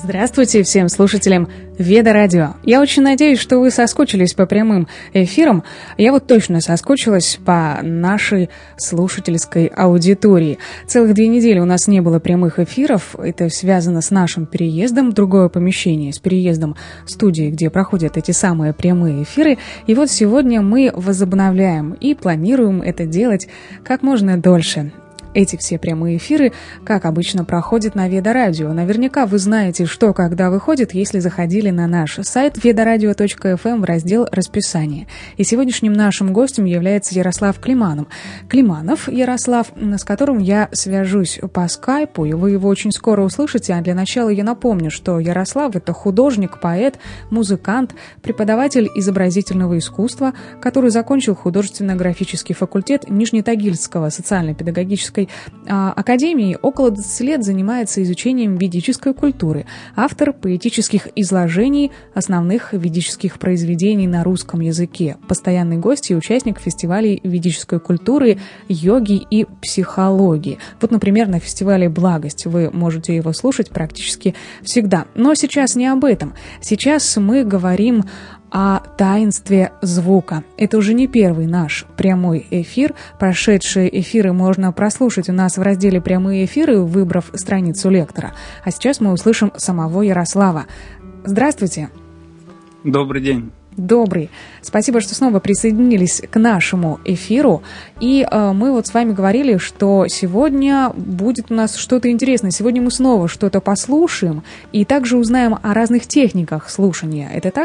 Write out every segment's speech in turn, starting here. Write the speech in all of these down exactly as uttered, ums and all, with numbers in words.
Здравствуйте всем слушателям Веда Радио. Я очень надеюсь, что вы соскучились по прямым эфирам. Я вот точно соскучилась по нашей слушательской аудитории. Целых две недели у нас не было прямых эфиров. Это связано с нашим переездом в другое помещение, с переездом студии, где проходят эти самые прямые эфиры. И вот сегодня мы возобновляем и планируем это делать как можно дольше. Эти все прямые эфиры, как обычно, проходят на Веда Радио. Наверняка вы знаете, что когда выходит, если заходили на наш сайт ведарадио точка эф эм в раздел «Расписание». И сегодняшним нашим гостем является Ярослав Климанов. Климанов Ярослав, с которым я свяжусь по скайпу, и вы его очень скоро услышите. А для начала я напомню, что Ярослав – это художник, поэт, музыкант, преподаватель изобразительного искусства, который закончил художественно-графический факультет Нижнетагильского социально-педагогического академии, около двадцати лет занимается изучением ведической культуры, автор поэтических изложений основных ведических произведений на русском языке, постоянный гость и участник фестивалей ведической культуры, йоги и психологии. Вот, например, на фестивале «Благость» вы можете его слушать практически всегда. Но сейчас не об этом. Сейчас мы говорим о таинстве звука. Это уже не первый наш прямой эфир. Прошедшие эфиры можно прослушать у нас в разделе «Прямые эфиры», выбрав страницу лектора. А сейчас мы услышим самого Ярослава. Здравствуйте. Добрый день. Добрый. Спасибо, что снова присоединились к нашему эфиру. И э, мы вот с вами говорили, что сегодня будет у нас что-то интересное. Сегодня мы снова что-то послушаем и также узнаем о разных техниках слушания. Это так?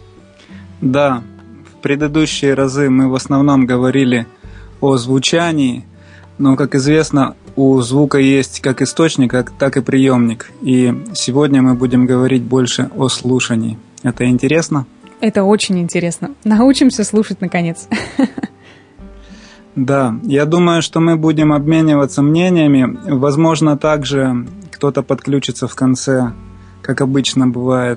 Да, в предыдущие разы мы в основном говорили о звучании, но, как известно, у звука есть как источник, так и приемник. И сегодня мы будем говорить больше о слушании. Это интересно? Это очень интересно. Научимся слушать, наконец. Да, я думаю, что мы будем обмениваться мнениями. Возможно, также кто-то подключится в конце, как обычно бывает,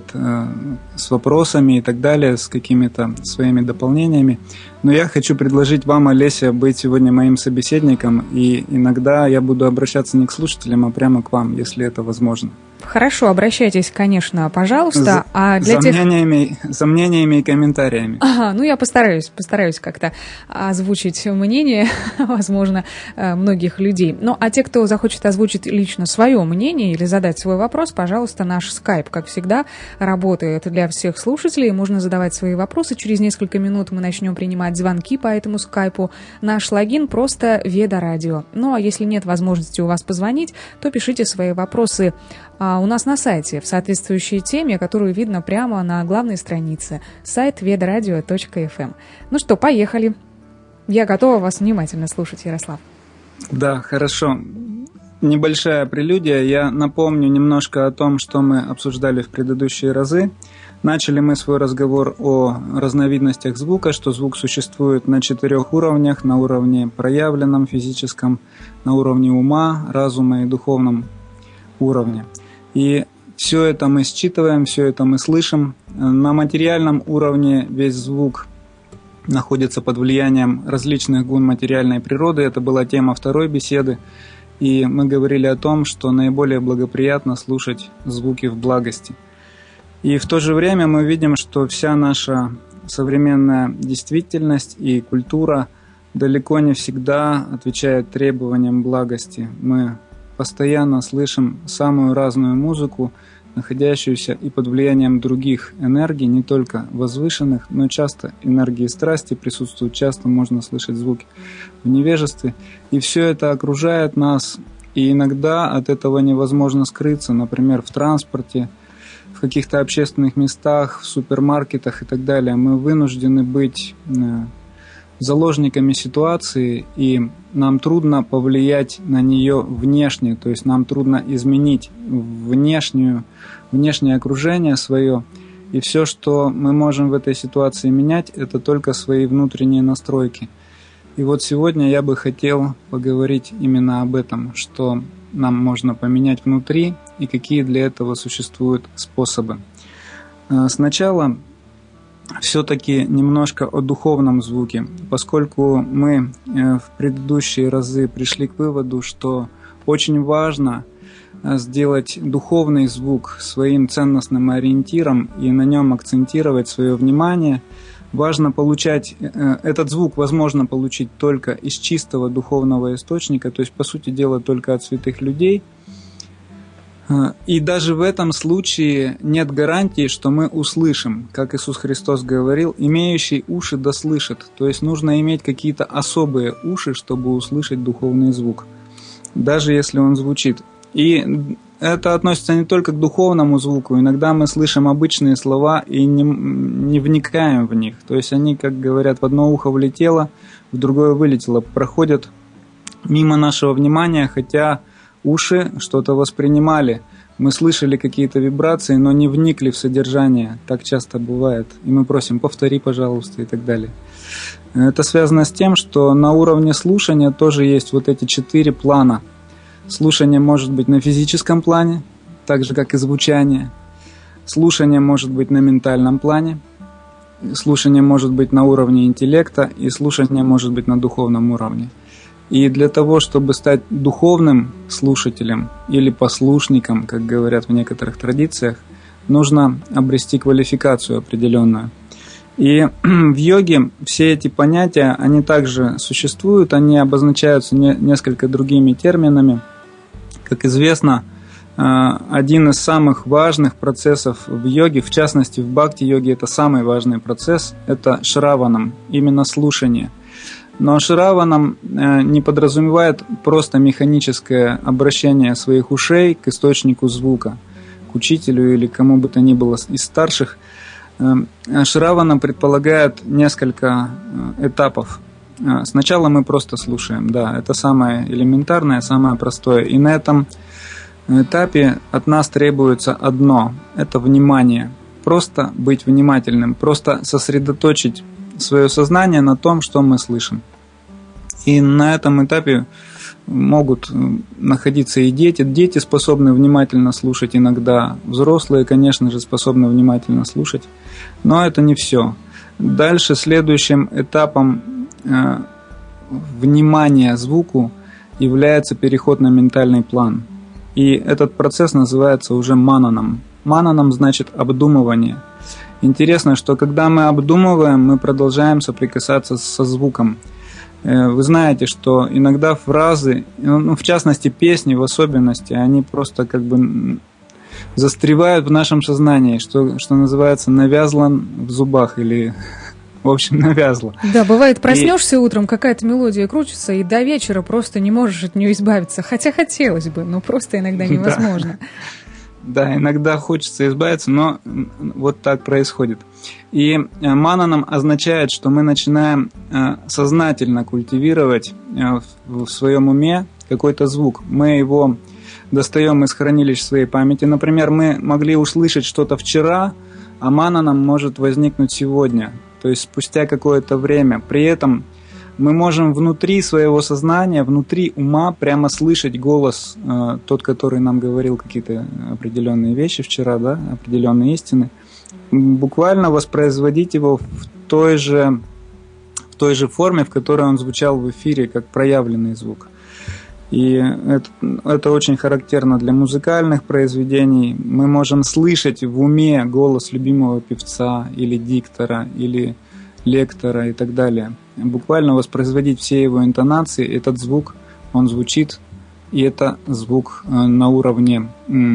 с вопросами и так далее, с какими-то своими дополнениями. Но я хочу предложить вам, Олеся, быть сегодня моим собеседником, и иногда я буду обращаться не к слушателям, а прямо к вам, если это возможно. Хорошо, обращайтесь, конечно, пожалуйста. За, а для за, тех... мнениями, за мнениями и комментариями. Ага, ну я постараюсь, постараюсь как-то озвучить мнение, возможно, многих людей. Ну, а те, кто захочет озвучить лично свое мнение или задать свой вопрос, пожалуйста, наш скайп, как всегда, работает для всех слушателей. Можно задавать свои вопросы. Через несколько минут мы начнем принимать звонки по этому скайпу. Наш логин просто Веда Радио. Ну, а если нет возможности у вас позвонить, то пишите свои вопросы а, у нас на сайте в соответствующей теме, которую видно прямо на главной странице. Сайт ведарадио точка эф эм. Ну что, поехали. Я готова вас внимательно слушать, Ярослав. Да, хорошо. Небольшая прелюдия. Я напомню немножко о том, что мы обсуждали в предыдущие разы. Начали мы свой разговор о разновидностях звука, что звук существует на четырех уровнях: на уровне проявленном, физическом, на уровне ума, разума и духовном уровне. И все это мы считываем, все это мы слышим. На материальном уровне весь звук находится под влиянием различных гун материальной природы. Это была тема второй беседы. И мы говорили о том, что наиболее благоприятно слушать звуки в благости. И в то же время мы видим, что вся наша современная действительность и культура далеко не всегда отвечает требованиям благости. Мы постоянно слышим самую разную музыку, находящуюся и под влиянием других энергий, не только возвышенных, но часто энергии страсти присутствуют, часто можно слышать звуки в невежестве. И все это окружает нас, и иногда от этого невозможно скрыться, например, в транспорте, в каких-то общественных местах, в супермаркетах и так далее. Мы вынуждены быть заложниками ситуации, и нам трудно повлиять на нее внешне, то есть нам трудно изменить внешнюю, внешнее окружение свое, и все, что мы можем в этой ситуации менять, это только свои внутренние настройки. И вот сегодня я бы хотел поговорить именно об этом, что нам можно поменять внутри и какие для этого существуют способы. Сначала все-таки немножко о духовном звуке, поскольку мы в предыдущие разы пришли к выводу, что очень важно сделать духовный звук своим ценностным ориентиром и на нем акцентировать свое внимание. Важно получать этот звук, возможно получить только из чистого духовного источника, то есть, по сути дела, только от святых людей. И даже в этом случае нет гарантии, что мы услышим, как Иисус Христос говорил, имеющий уши да слышит. То есть нужно иметь какие-то особые уши, чтобы услышать духовный звук, даже если он звучит. И это относится не только к духовному звуку. Иногда мы слышим обычные слова и не, не вникаем в них. То есть они, как говорят, в одно ухо влетело, в другое вылетело, проходят мимо нашего внимания, хотя уши что-то воспринимали. Мы слышали какие-то вибрации, но не вникли в содержание. Так часто бывает. И мы просим: повтори, пожалуйста, и так далее. Это связано с тем, что на уровне слушания тоже есть вот эти четыре плана. Слушание может быть на физическом плане, так же, как и звучание. Слушание может быть на ментальном плане. Слушание может быть на уровне интеллекта. И слушание может быть на духовном уровне. И для того, чтобы стать духовным слушателем или послушником, как говорят в некоторых традициях, нужно обрести квалификацию определенную. И в йоге все эти понятия, они также существуют, они обозначаются не, несколько другими терминами. Как известно, один из самых важных процессов в йоге, в частности в бхакти-йоге, это самый важный процесс, это шраванам, именно слушание. Но шраванам не подразумевает просто механическое обращение своих ушей к источнику звука, к учителю или кому бы то ни было из старших. Шравана предполагает несколько этапов. Сначала мы просто слушаем, да, это самое элементарное, самое простое. И на этом этапе от нас требуется одно – это внимание. Просто быть внимательным, просто сосредоточить свое сознание на том, что мы слышим. И на этом этапе могут находиться и дети. Дети способны внимательно слушать иногда. Взрослые, конечно же, способны внимательно слушать. Но это не все. Дальше следующим этапом э, внимания звуку является переход на ментальный план. И этот процесс называется уже мананом. Мананом значит обдумывание. Интересно, что когда мы обдумываем, мы продолжаем соприкасаться со звуком. Вы знаете, что иногда фразы, ну, в частности песни в особенности, они просто как бы застревают в нашем сознании, что, что называется, навязло в зубах или, в общем, навязло. Да, бывает, проснешься и... утром, какая-то мелодия крутится, и до вечера просто не можешь от нее избавиться. Хотя хотелось бы, но просто иногда невозможно. Да, иногда хочется избавиться, но вот так происходит. И мананом означает, что мы начинаем сознательно культивировать в своем уме какой-то звук. Мы его достаем из хранилищ своей памяти. Например, мы могли услышать что-то вчера, а мананом может возникнуть сегодня, то есть спустя какое-то время. При этом мы можем внутри своего сознания, внутри ума прямо слышать голос, э, тот, который нам говорил какие-то определенные вещи вчера, да, определенные истины, буквально воспроизводить его в той же, в той же форме, в которой он звучал в эфире, как проявленный звук. И это, это очень характерно для музыкальных произведений. Мы можем слышать в уме голос любимого певца или диктора, или лектора и так далее. Буквально воспроизводить все его интонации, этот звук, он звучит, и это звук на уровне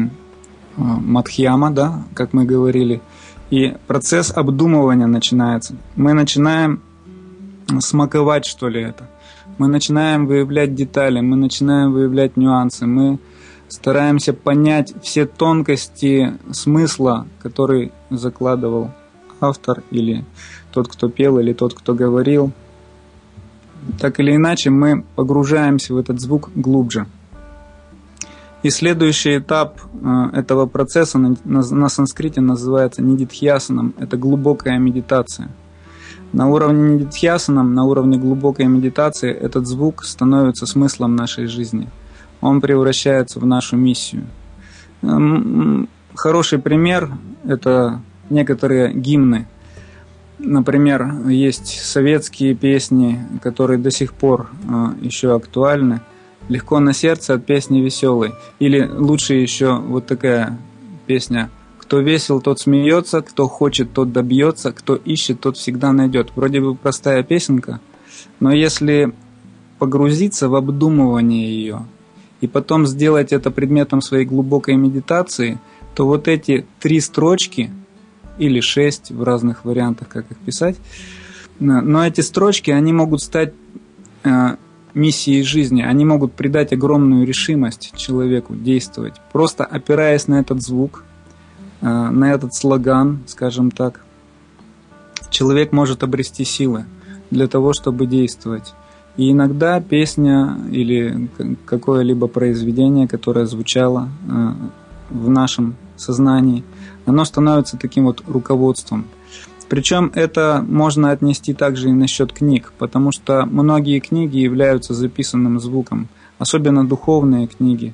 мадхьяма, да, как мы говорили. И процесс обдумывания начинается. Мы начинаем смаковать, что ли, это. Мы начинаем выявлять детали, мы начинаем выявлять нюансы, мы стараемся понять все тонкости смысла, который закладывал автор или тот, кто пел, или тот, кто говорил. Так или иначе, мы погружаемся в этот звук глубже. И следующий этап этого процесса на, на, на санскрите называется нидидхьясаном. Это глубокая медитация. На уровне нидидхьясаном, на уровне глубокой медитации, этот звук становится смыслом нашей жизни. Он превращается в нашу миссию. Хороший пример – это некоторые гимны. Например, есть советские песни, которые до сих пор еще актуальны. Легко на сердце от песни веселой. Или лучше еще вот такая песня: кто весел, тот смеется, кто хочет, тот добьется, кто ищет, тот всегда найдет. Вроде бы простая песенка, но если погрузиться в обдумывание ее и потом сделать это предметом своей глубокой медитации, то вот эти три строчки, или шесть в разных вариантах, как их писать, но эти строчки, они могут стать миссией жизни, они могут придать огромную решимость человеку действовать, просто опираясь на этот звук, на этот слоган, скажем так. Человек может обрести силы для того, чтобы действовать. И иногда песня или какое-либо произведение, которое звучало в нашем сознании, оно становится таким вот руководством. Причем это можно отнести также и насчет книг, потому что многие книги являются записанным звуком, особенно духовные книги.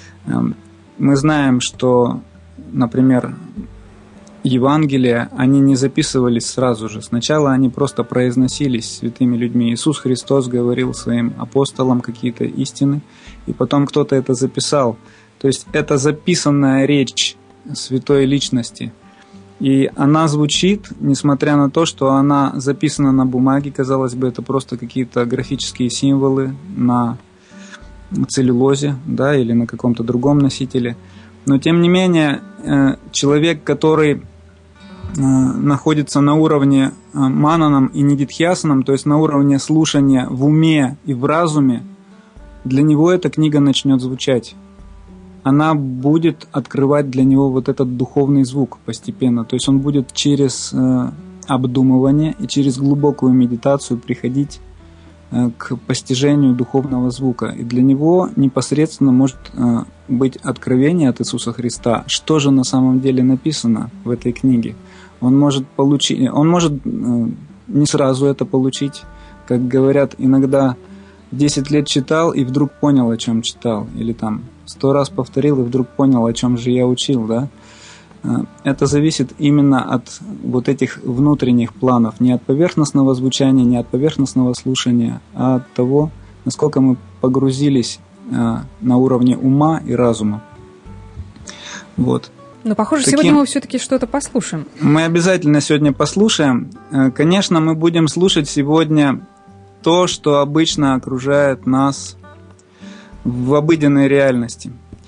Мы знаем, что, например, Евангелия, они не записывались сразу же. Сначала они просто произносились святыми людьми. Иисус Христос говорил своим апостолам какие-то истины, и потом кто-то это записал. То есть это записанная речь святой личности. И она звучит, несмотря на то, что она записана на бумаге, казалось бы, это просто какие-то графические символы на целлюлозе, да, или на каком-то другом носителе. Но тем не менее, человек, который находится на уровне мананам и нидидхьясанам, то есть на уровне слушания в уме и в разуме, для него эта книга начнет звучать. Она будет открывать для него вот этот духовный звук постепенно. То есть он будет через э, обдумывание и через глубокую медитацию приходить э, к постижению духовного звука. И для него непосредственно может э, быть откровение от Иисуса Христа, что же на самом деле написано в этой книге. Он может получить, он может э, не сразу это получить, как говорят иногда. Десять лет читал и вдруг понял, о чем читал. Или там сто раз повторил и вдруг понял, о чем же я учил. Да? Это зависит именно от вот этих внутренних планов. Не от поверхностного звучания, не от поверхностного слушания, а от того, насколько мы погрузились на уровне ума и разума. Вот. Но, похоже, Таким... сегодня мы все-таки что-то послушаем. Мы обязательно сегодня послушаем. Конечно, мы будем слушать сегодня то, что обычно окружает нас в обыденной реальности.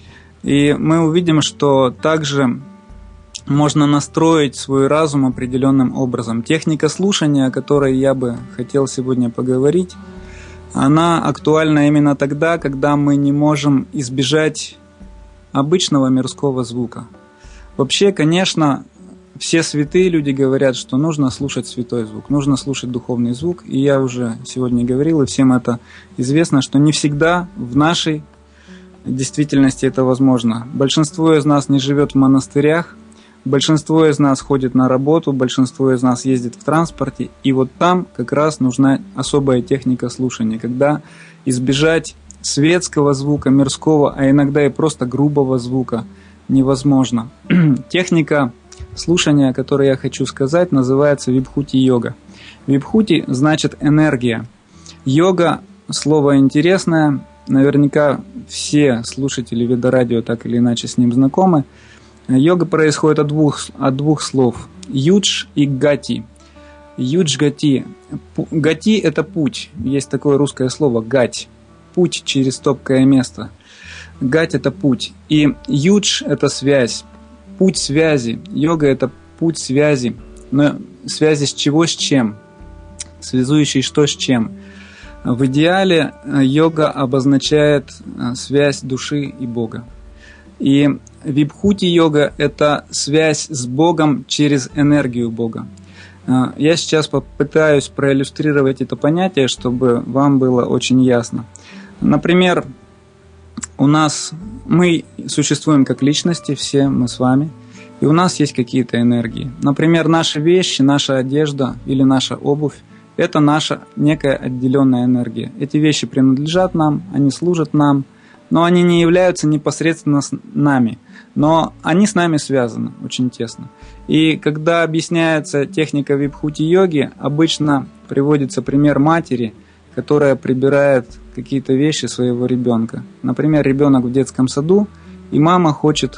И мы увидим, что также можно настроить свой разум определенным образом. Техника слушания, о которой я бы хотел сегодня поговорить, она актуальна именно тогда, когда мы не можем избежать обычного мирского звука. Вообще, конечно, все святые люди говорят, что нужно слушать святой звук, нужно слушать духовный звук. И я уже сегодня говорил, и всем это известно, что не всегда в нашей действительности это возможно. Большинство из нас не живет в монастырях, большинство из нас ходит на работу, большинство из нас ездит в транспорте. И вот там как раз нужна особая техника слушания, когда избежать светского звука, мирского, а иногда и просто грубого звука невозможно. Техника слушание, которое я хочу сказать, называется вибхути-йога. Вибхути значит энергия. Йога – слово интересное. Наверняка все слушатели Ведарадио так или иначе с ним знакомы. Йога происходит от двух, от двух слов – юдж и гати. Юдж гати. Гати – это путь. Есть такое русское слово – гать. Путь через топкое место. Гать – это путь. И юдж – это связь. Путь связи. Йога – это путь связи. Но связи с чего с чем? Связующий что с чем? В идеале йога обозначает связь души и Бога. И вибхути-йога – это связь с Богом через энергию Бога. Я сейчас попытаюсь проиллюстрировать это понятие, чтобы вам было очень ясно. Например, у нас мы существуем как личности, все мы с вами, и у нас есть какие-то энергии. Например, наши вещи, наша одежда или наша обувь – это наша некая отделенная энергия. Эти вещи принадлежат нам, они служат нам, но они не являются непосредственно с нами, но они с нами связаны очень тесно. И когда объясняется техника вибхути-йоги, обычно приводится пример матери, которая прибирает какие-то вещи своего ребенка. Например, ребенок в детском саду, и мама хочет,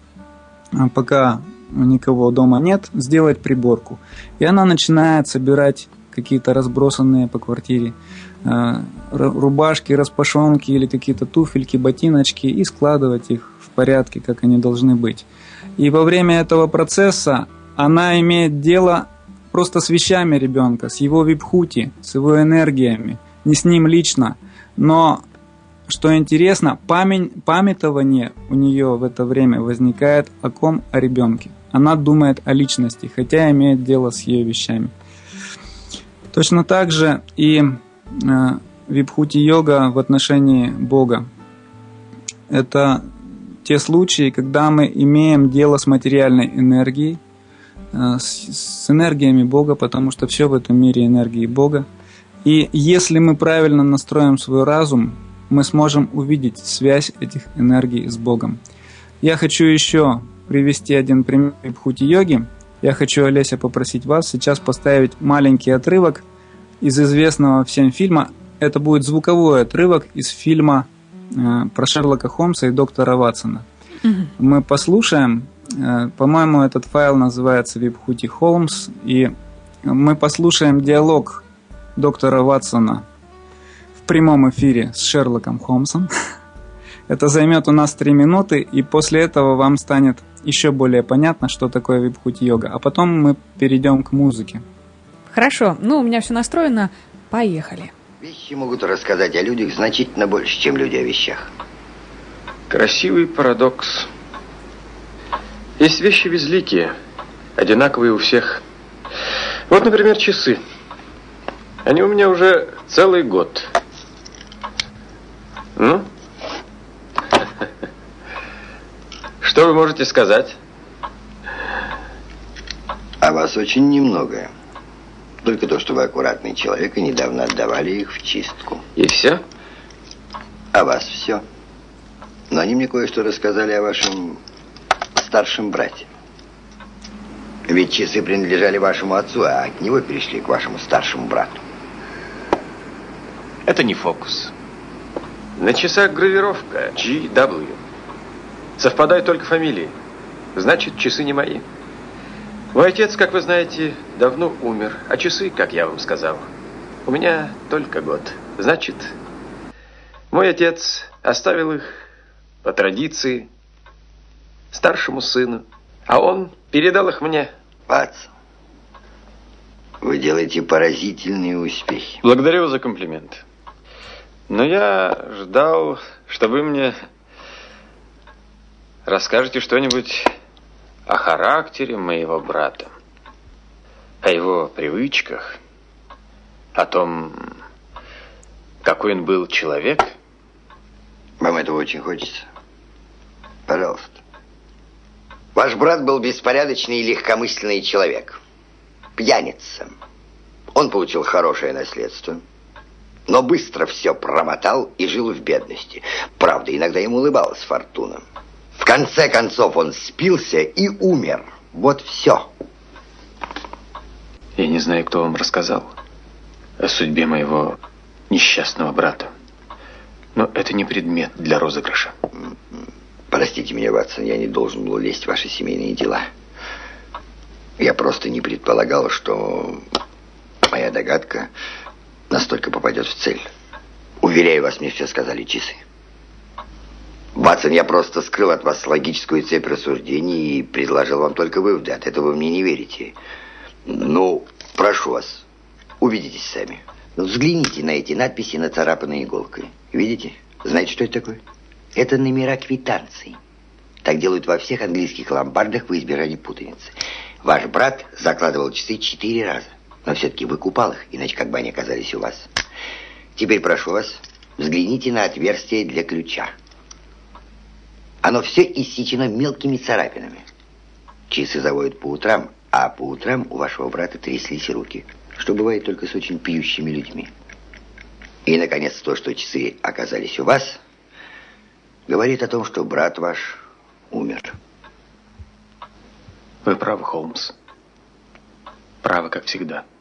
пока никого дома нет, сделать приборку. И она начинает собирать какие-то разбросанные по квартире рубашки, распашонки или какие-то туфельки, ботиночки и складывать их в порядке, как они должны быть. И во время этого процесса она имеет дело просто с вещами ребенка, с его вибхути, с его энергиями, не с ним лично. Но, что интересно, память, памятование у нее в это время возникает о ком? О ребенке. Она думает о личности, хотя имеет дело с ее вещами. Точно так же и э, вибхути-йога в отношении Бога. Это те случаи, когда мы имеем дело с материальной энергией, э, с, с энергиями Бога, потому что все в этом мире энергии Бога. И если мы правильно настроим свой разум, мы сможем увидеть связь этих энергий с Богом. Я хочу еще привести один пример вибхути-йоги. Я хочу, Олеся, попросить вас сейчас поставить маленький отрывок из известного всем фильма. Это будет звуковой отрывок из фильма э, про Шерлока Холмса и доктора Ватсона. Mm-hmm. Мы послушаем. Э, по-моему, этот файл называется «Вибхути Холмс». И мы послушаем диалог доктора Ватсона в прямом эфире с Шерлоком Холмсом. Это займет у нас три минуты, и после этого вам станет еще более понятно, что такое вибхути-йога. А потом мы перейдем к музыке. Хорошо, ну у меня все настроено. Поехали. Вещи могут рассказать о людях значительно больше, чем люди о вещах. Красивый парадокс. Есть вещи безликие, одинаковые у всех. Вот, например, часы. Они у меня уже целый год. Ну? Что вы можете сказать? О вас очень немного. Только то, что вы аккуратный человек и недавно отдавали их в чистку. И все? О вас все. Но они мне кое-что рассказали о вашем старшем брате. Ведь часы принадлежали вашему отцу, а от него перешли к вашему старшему брату. Это не фокус. На часах гравировка джи дабл ю. Совпадают только фамилии. Значит, часы не мои. Мой отец, как вы знаете, давно умер. А часы, как я вам сказал, у меня только год. Значит, мой отец оставил их по традиции старшему сыну. А он передал их мне. Ватсон, вы делаете поразительные успехи. Благодарю за комплимент. Но я ждал, что вы мне расскажете что-нибудь о характере моего брата, о его привычках, о том, какой он был человек. Вам этого очень хочется? Пожалуйста. Ваш брат был беспорядочный и легкомысленный человек. Пьяница. Он получил хорошее наследство, но быстро все промотал и жил в бедности. Правда, иногда ему улыбалась фортуна. В конце концов он спился и умер. Вот все. Я не знаю, кто вам рассказал о судьбе моего несчастного брата. Но это не предмет для розыгрыша. Простите меня, Ватсон, я не должен был лезть в ваши семейные дела. Я просто не предполагал, что моя догадка настолько попадет в цель. Уверяю вас, мне все сказали часы. Ватсон, я просто скрыл от вас логическую цепь рассуждений и предложил вам только выводы. От этого вы мне не верите. Ну, прошу вас, убедитесь сами. Ну, взгляните на эти надписи, нацарапанные иголкой. Видите? Знаете, что это такое? Это номера квитанций. Так делают во всех английских ломбардах во избежание путаницы. Ваш брат закладывал часы четыре раза. Но все-таки выкупал их, иначе как бы они оказались у вас. Теперь прошу вас, взгляните на отверстие для ключа. Оно все иссечено мелкими царапинами. Часы заводят по утрам, а по утрам у вашего брата тряслись руки, что бывает только с очень пьющими людьми. И, наконец, то, что часы оказались у вас, говорит о том, что брат ваш умер. Вы правы, Холмс. Правы, как всегда.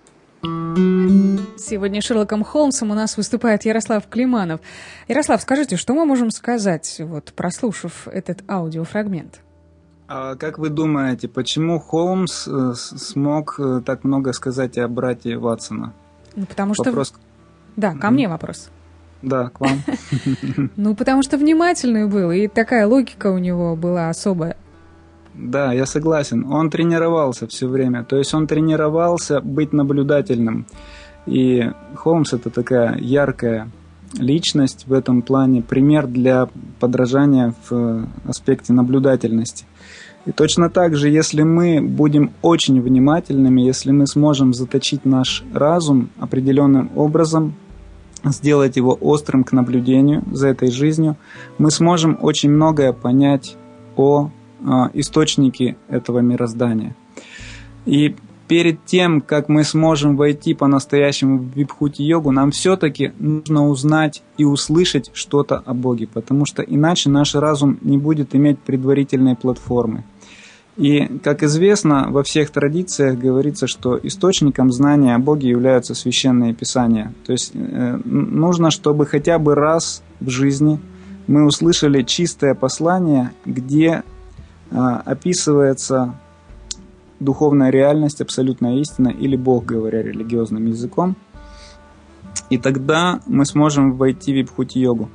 Сегодня Шерлоком Холмсом у нас выступает Ярослав Климанов. Ярослав, скажите, что мы можем сказать, вот, прослушав этот аудиофрагмент? А как вы думаете, почему Холмс смог так много сказать о брате Ватсона? Ну, потому что... Вопрос... Да, ко мне вопрос. Да, к вам. Ну, потому что внимательный был, и такая логика у него была особая. Да, я согласен. Он тренировался все время. То есть он тренировался быть наблюдательным. И Холмс — это такая яркая личность в этом плане, пример для подражания в аспекте наблюдательности. И точно так же, если мы будем очень внимательными, если мы сможем заточить наш разум определенным образом, сделать его острым к наблюдению за этой жизнью, мы сможем очень многое понять о источники этого мироздания. И перед тем, как мы сможем войти по-настоящему в вибхути-йогу, нам все-таки нужно узнать и услышать что-то о Боге, потому что иначе наш разум не будет иметь предварительной платформы. И, как известно, во всех традициях говорится, что источником знания о Боге являются священные писания. То есть э, нужно, чтобы хотя бы раз в жизни мы услышали чистое послание, где описывается духовная реальность, абсолютная истина или Бог, говоря религиозным языком. И тогда мы сможем войти в вибхути-йогу.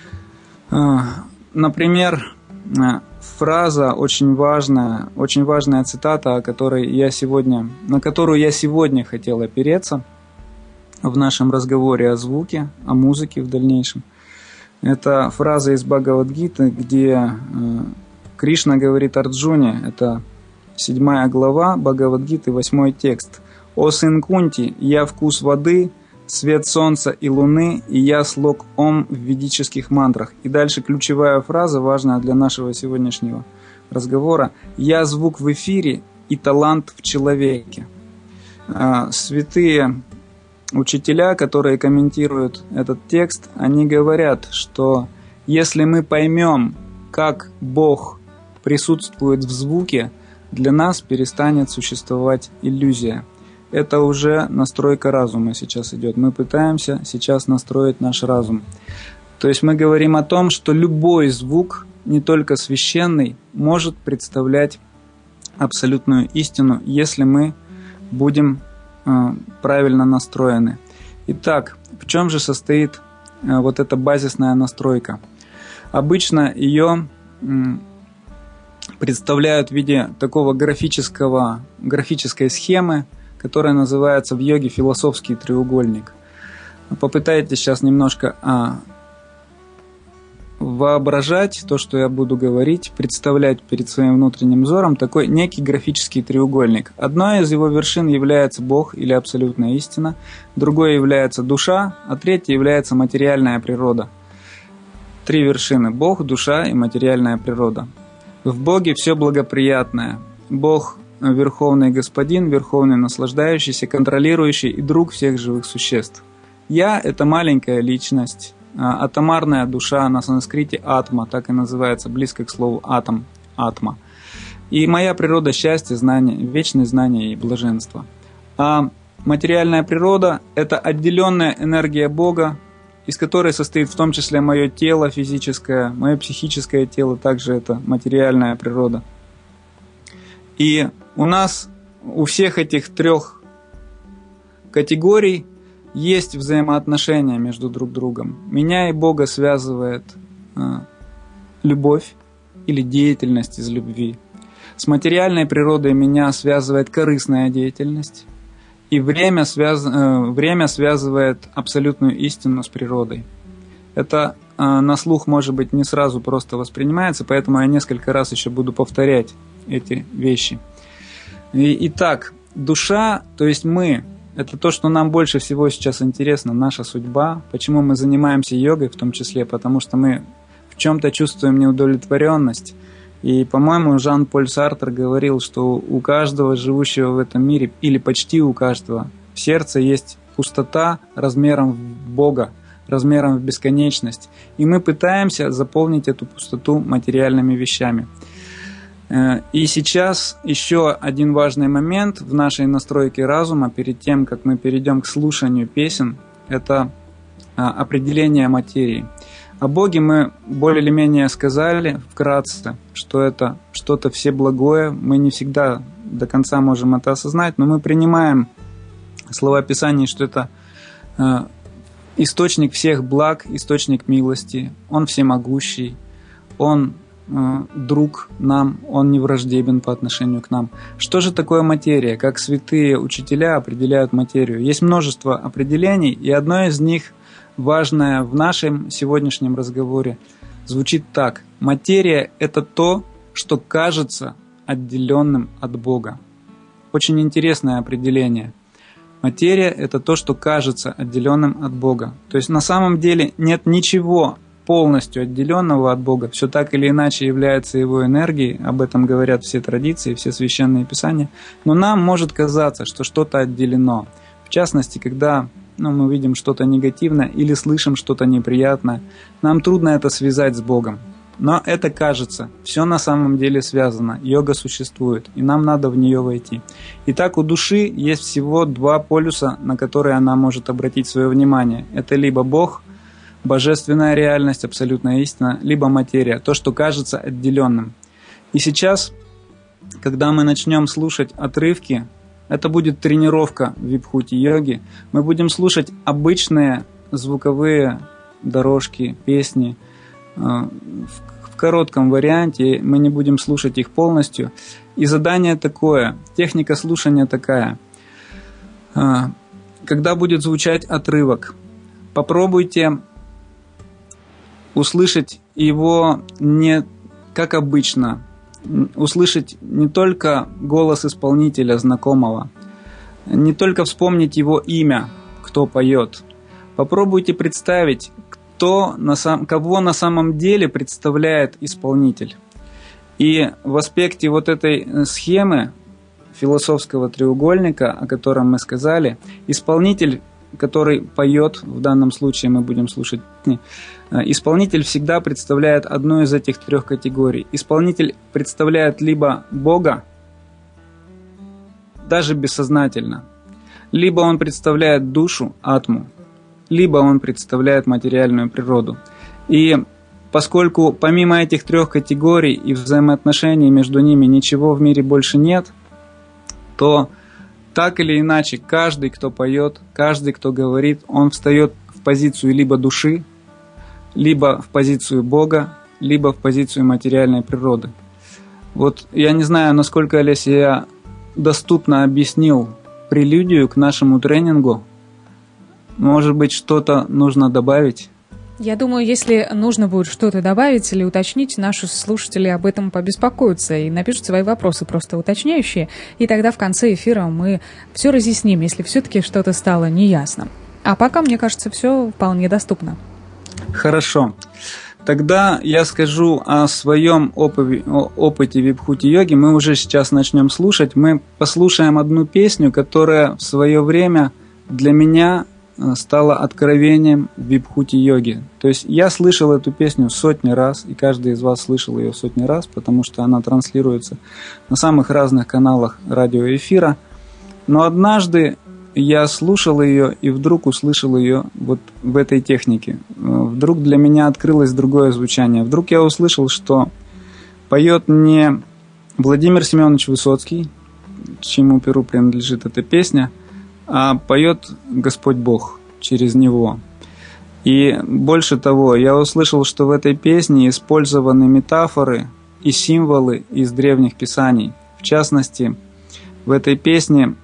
Например, фраза очень важная, очень важная цитата, о которой я сегодня, на которую я сегодня хотел опереться в нашем разговоре о звуке, о музыке в дальнейшем. Это фраза из Бхагавад-гиты, где Кришна говорит Арджуне, это седьмая глава Бхагавад-гиты, восьмой текст. «О сын Кунти, я вкус воды, свет солнца и луны, и я слог Ом в ведических мантрах». И дальше ключевая фраза, важная для нашего сегодняшнего разговора. «Я звук в эфире и талант в человеке». Святые учителя, которые комментируют этот текст, они говорят, что если мы поймем, как Бог присутствует в звуке, для нас перестанет существовать иллюзия. Это уже настройка разума сейчас идет. Мы пытаемся сейчас настроить наш разум. То есть мы говорим о том, что любой звук, не только священный, может представлять абсолютную истину, если мы будем э, правильно настроены. Итак, в чем же состоит э, вот эта базисная настройка? Обычно ее м, представляют в виде такого графического, графической схемы, которая называется в йоге философский треугольник. Попытайтесь сейчас немножко а, воображать то, что я буду говорить, представлять перед своим внутренним взором такой некий графический треугольник. Одной из его вершин является Бог или абсолютная истина, другой является душа, а третья является материальная природа. Три вершины – Бог, душа и материальная природа. В Боге все благоприятное. Бог – Верховный Господин, Верховный Наслаждающийся, Контролирующий и Друг всех живых существ. Я – это маленькая личность, атомарная душа, на санскрите атма, так и называется, близко к слову атом, атма. И моя природа – счастье, знание, вечное знание и блаженство. А материальная природа – это отделенная энергия Бога, из которой состоит в том числе мое тело физическое, мое психическое тело, также это материальная природа. И у нас, у всех этих трех категорий есть взаимоотношения между друг другом. Меня и Бога связывает э, любовь или деятельность из любви. С материальной природой меня связывает корыстная деятельность. И время, связ... время связывает абсолютную истину с природой. Это э, на слух, может быть, не сразу просто воспринимается, поэтому я несколько раз еще буду повторять эти вещи. И, итак, душа, то есть мы, это то, что нам больше всего сейчас интересно, наша судьба. Почему мы занимаемся йогой в том числе? Потому что мы в чем-то чувствуем неудовлетворенность. И, по-моему, Жан-Поль Сартр говорил, что у каждого живущего в этом мире, или почти у каждого, в сердце есть пустота размером в Бога, размером в бесконечность. И мы пытаемся заполнить эту пустоту материальными вещами. И сейчас еще один важный момент в нашей настройке разума, перед тем, как мы перейдем к слушанию песен, это определение материи. О Боге мы более или менее сказали вкратце, что это что-то всеблагое. Мы не всегда до конца можем это осознать, но мы принимаем слова Писания, что это источник всех благ, источник милости. Он всемогущий, Он друг нам, Он не враждебен по отношению к нам. Что же такое материя? Как святые учителя определяют материю? Есть множество определений, и одно из них, важное в нашем сегодняшнем разговоре, звучит так. Материя – это то, что кажется отделенным от Бога. Очень интересное определение. Материя – это то, что кажется отделенным от Бога. То есть на самом деле нет ничего полностью отделенного от Бога. Все так или иначе является Его энергией. Об этом говорят все традиции, все священные писания. Но нам может казаться, что что-то отделено. В частности, когда ну, мы видим что-то негативное или слышим что-то неприятное, нам трудно это связать с Богом. Но это кажется. Все на самом деле связано. Йога существует, и нам надо в нее войти. Итак, у души есть всего два полюса, на которые она может обратить свое внимание. Это либо Бог, божественная реальность, абсолютная истина, либо материя, то, что кажется отделенным. И сейчас, когда мы начнем слушать отрывки, это будет тренировка в вибхути-йоге, мы будем слушать обычные звуковые дорожки, песни, в коротком варианте, мы не будем слушать их полностью. И задание такое, техника слушания такая. Когда будет звучать отрывок, попробуйте услышать его не как обычно, услышать не только голос исполнителя знакомого, не только вспомнить его имя, кто поет. Попробуйте представить, кто на сам, кого на самом деле представляет исполнитель. И в аспекте вот этой схемы философского треугольника, о котором мы сказали, исполнитель, который поет, в данном случае мы будем слушать, исполнитель всегда представляет одну из этих трех категорий. Исполнитель представляет либо Бога, даже бессознательно, либо он представляет душу, атму, либо он представляет материальную природу. И поскольку помимо этих трех категорий и взаимоотношений между ними ничего в мире больше нет, то так или иначе каждый, кто поет, каждый, кто говорит, он встает в позицию либо души, либо в позицию Бога, либо в позицию материальной природы. Вот я не знаю, насколько, Олеся, я доступно объяснил прелюдию к нашему тренингу. Может быть, что-то нужно добавить? Я думаю, если нужно будет что-то добавить или уточнить, наши слушатели об этом побеспокоятся и напишут свои вопросы, просто уточняющие, и тогда в конце эфира мы все разъясним, если все-таки что-то стало неясным. А пока, мне кажется, все вполне доступно. Хорошо. Тогда я скажу о своем опыте вибхути-йоги. Мы уже сейчас начнем слушать. Мы послушаем одну песню, которая в свое время для меня стало откровением в вибхути-йоге. То есть я слышал эту песню сотни раз, и каждый из вас слышал ее сотни раз, потому что она транслируется на самых разных каналах радиоэфира. Но однажды я слушал ее и вдруг услышал ее вот в этой технике. Вдруг для меня открылось другое звучание. Вдруг я услышал, что поет не Владимир Семенович Высоцкий, чьему перу принадлежит эта песня, а поет Господь Бог через него. И больше того, я услышал, что в этой песне использованы метафоры и символы из древних писаний. В частности, в этой песне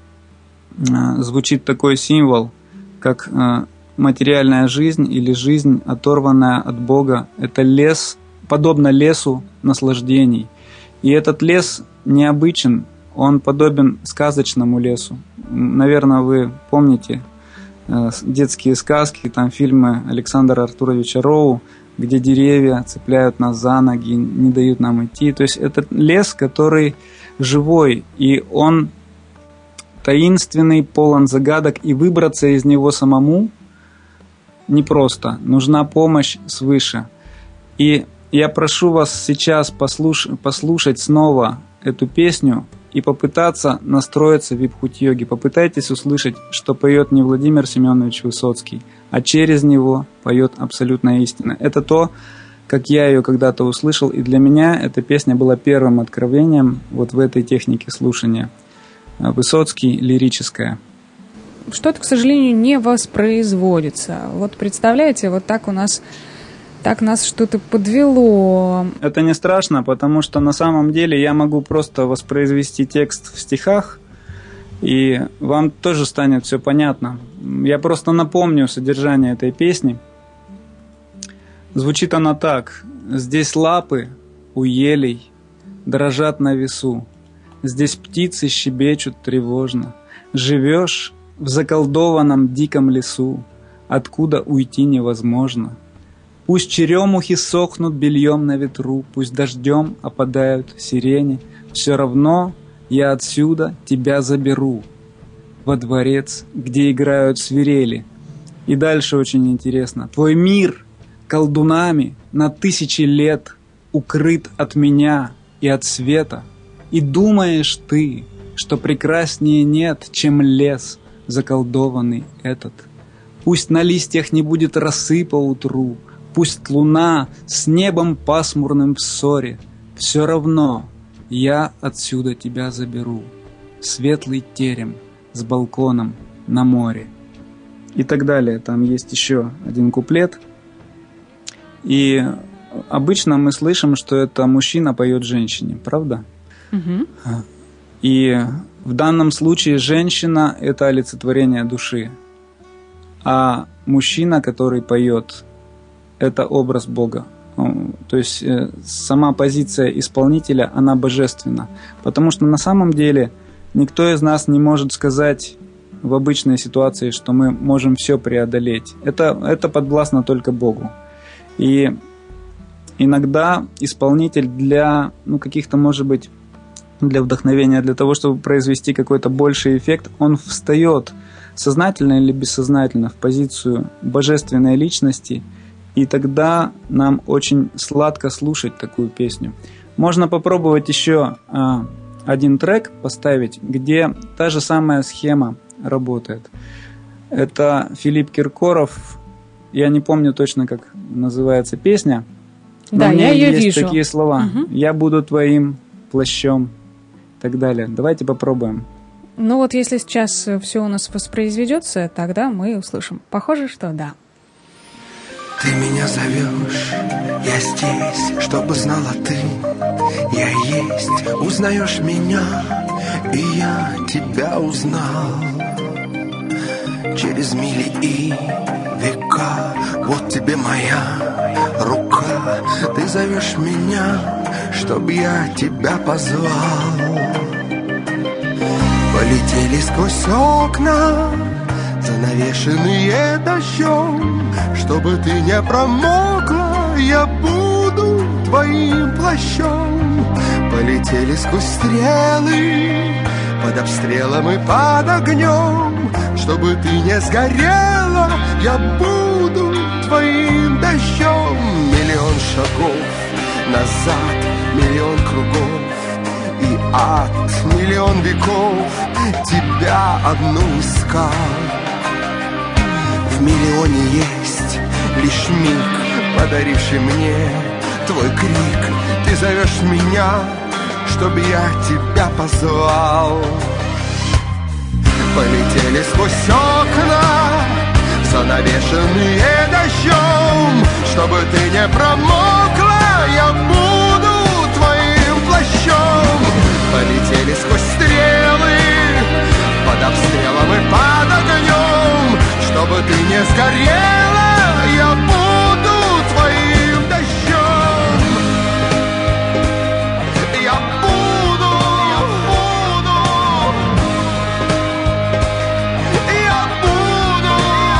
звучит такой символ, как материальная жизнь или жизнь, оторванная от Бога. Это лес, подобно лесу наслаждений. И этот лес необычен, он подобен сказочному лесу. Наверное, вы помните детские сказки, там фильмы Александра Артуровича Роу, где деревья цепляют нас за ноги, не дают нам идти. То есть это лес, который живой, и он таинственный, полон загадок, и выбраться из него самому непросто. Нужна помощь свыше. И я прошу вас сейчас послуш- послушать снова эту песню и попытаться настроиться в випхут-йоги. Попытайтесь услышать, что поет не Владимир Семенович Высоцкий, а через него поет абсолютная истина. Это то, как я ее когда-то услышал, и для меня эта песня была первым откровением вот в этой технике слушания. Высоцкий, лирическая. Что-то, к сожалению, не воспроизводится. Вот представляете, вот так у нас... Так нас что-то подвело. Это не страшно, потому что на самом деле я могу просто воспроизвести текст в стихах, и вам тоже станет все понятно. Я просто напомню содержание этой песни. Звучит она так. «Здесь лапы у елей дрожат на весу. Здесь птицы щебечут тревожно. Живешь в заколдованном диком лесу, откуда уйти невозможно. Пусть черемухи сохнут бельем на ветру, пусть дождем опадают сирени, все равно я отсюда тебя заберу во дворец, где играют свирели». И дальше очень интересно. «Твой мир колдунами на тысячи лет укрыт от меня и от света, и думаешь ты, что прекраснее нет, чем лес заколдованный этот. Пусть на листьях не будет росы поутру, пусть луна с небом пасмурным в ссоре, все равно я отсюда тебя заберу, светлый терем с балконом на море». И так далее. Там есть еще один куплет. И обычно мы слышим, что это мужчина поет женщине, правда? Угу. И в данном случае женщина – это олицетворение души, а мужчина, который поет, это образ Бога. То есть сама позиция исполнителя, она божественна. Потому что на самом деле никто из нас не может сказать в обычной ситуации, что мы можем все преодолеть. Это, это подвластно только Богу. И иногда исполнитель для ну, каких-то, может быть, для вдохновения, для того, чтобы произвести какой-то больший эффект, он встает сознательно или бессознательно в позицию божественной личности, и тогда нам очень сладко слушать такую песню. Можно попробовать еще а, один трек поставить, где та же самая схема работает. Это Филипп Киркоров. Я не помню точно, как называется песня. Да, но я в ней ее есть вижу. такие слова. Угу. «Я буду твоим плащом» и так далее. Давайте попробуем. Ну вот если сейчас все у нас воспроизведется, тогда мы услышим. Похоже, что да. Ты меня зовешь, я здесь, чтобы знала ты. Я есть, узнаешь меня, и я тебя узнал. Через мили и века, вот тебе моя рука. Ты зовешь меня, чтоб я тебя позвал. Полетели сквозь окна, занавешенные дождем. Чтобы ты не промокла, я буду твоим плащом. Полетели сквозь стрелы, под обстрелом и под огнем. Чтобы ты не сгорела, я буду твоим дождем. Миллион шагов назад, миллион кругов и ад, миллион веков тебя одну искал. В миллионе есть лишь миг, подаривший мне твой крик. Ты зовешь меня, чтоб я тебя позвал. Полетели сквозь окна, занавешенные дождем. Чтобы ты не промокла, я буду твоим плащом. Полетели сквозь стрелы, под обстрелом и под огнем. Чтобы ты не сгорела, я буду твоим дождем. Я буду, я буду, я буду.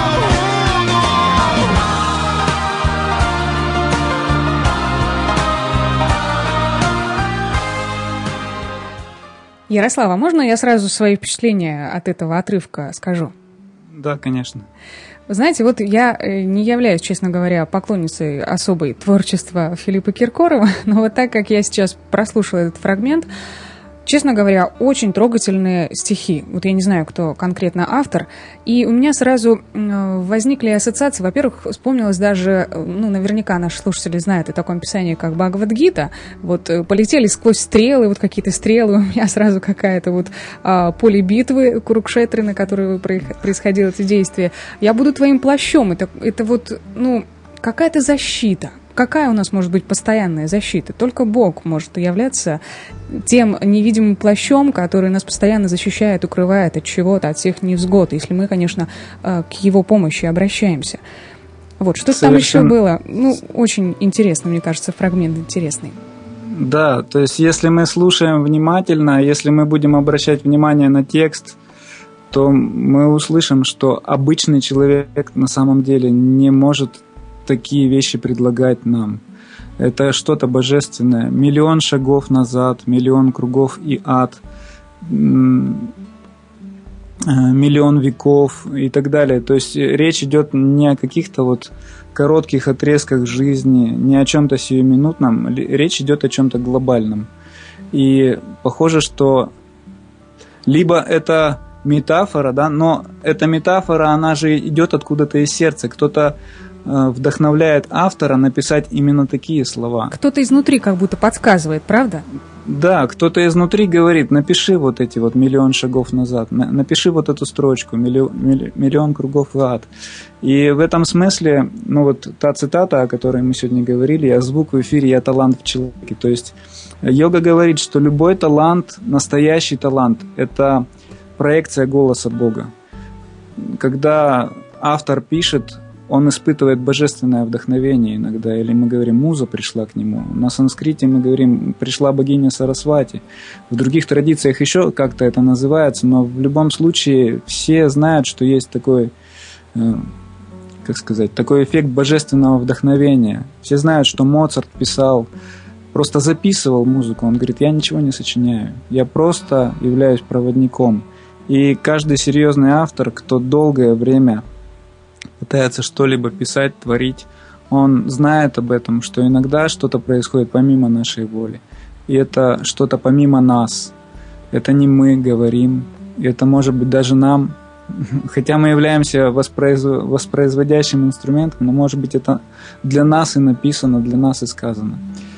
Ярослава, можно я сразу свои впечатления от этого отрывка скажу? Да, конечно. Знаете, вот я не являюсь, честно говоря, поклонницей особой творчества Филиппа Киркорова, но вот так как я сейчас прослушала этот фрагмент, честно говоря, очень трогательные стихи. Вот я не знаю, кто конкретно автор. И у меня сразу возникли ассоциации. Во-первых, вспомнилось даже, ну, наверняка наши слушатели знают о таком писании, как Бхагавад-гита. Вот полетели сквозь стрелы, вот какие-то стрелы. У меня сразу какая-то вот а, поле битвы, Курукшетры, на которой происходило это действие. Я буду твоим плащом. Это, это вот, ну, какая-то защита. Какая у нас может быть постоянная защита? Только Бог может являться тем невидимым плащом, который нас постоянно защищает, укрывает от чего-то, от всех невзгод, если мы, конечно, к Его помощи обращаемся. Вот, что там еще было? Ну, очень интересно, мне кажется, фрагмент интересный. Да, то есть если мы слушаем внимательно, если мы будем обращать внимание на текст, то мы услышим, что обычный человек на самом деле не может такие вещи предлагать нам. Это что-то божественное. Миллион шагов назад, миллион кругов и ад, миллион веков и так далее. То есть речь идет не о каких-то вот коротких отрезках жизни, не о чем-то сиюминутном, речь идет о чем-то глобальном. И похоже, что либо это метафора, да, но эта метафора, она же идет откуда-то из сердца. Кто-то вдохновляет автора написать именно такие слова. Кто-то изнутри как будто подсказывает, правда? Да, кто-то изнутри говорит, напиши вот эти вот миллион шагов назад, напиши вот эту строчку, миллион, миллион кругов в ад. И в этом смысле, ну вот та цитата, о которой мы сегодня говорили, «Я звук в эфире, я талант в человеке». То есть йога говорит, что любой талант, настоящий талант, это проекция голоса Бога. Когда автор пишет, он испытывает божественное вдохновение иногда, или мы говорим, муза пришла к нему. На санскрите мы говорим, пришла богиня Сарасвати. В других традициях еще как-то это называется, но в любом случае все знают, что есть такой, как сказать, такой эффект божественного вдохновения. Все знают, что Моцарт писал, просто записывал музыку. Он говорит, я ничего не сочиняю, я просто являюсь проводником. И каждый серьезный автор, кто долгое время пытается что-либо писать, творить, он знает об этом, что иногда что-то происходит помимо нашей воли. И это что-то помимо нас. Это не мы говорим, это может быть даже нам, хотя мы являемся воспроиз... воспроизводящим инструментом, но может быть это для нас и написано, для нас и сказано.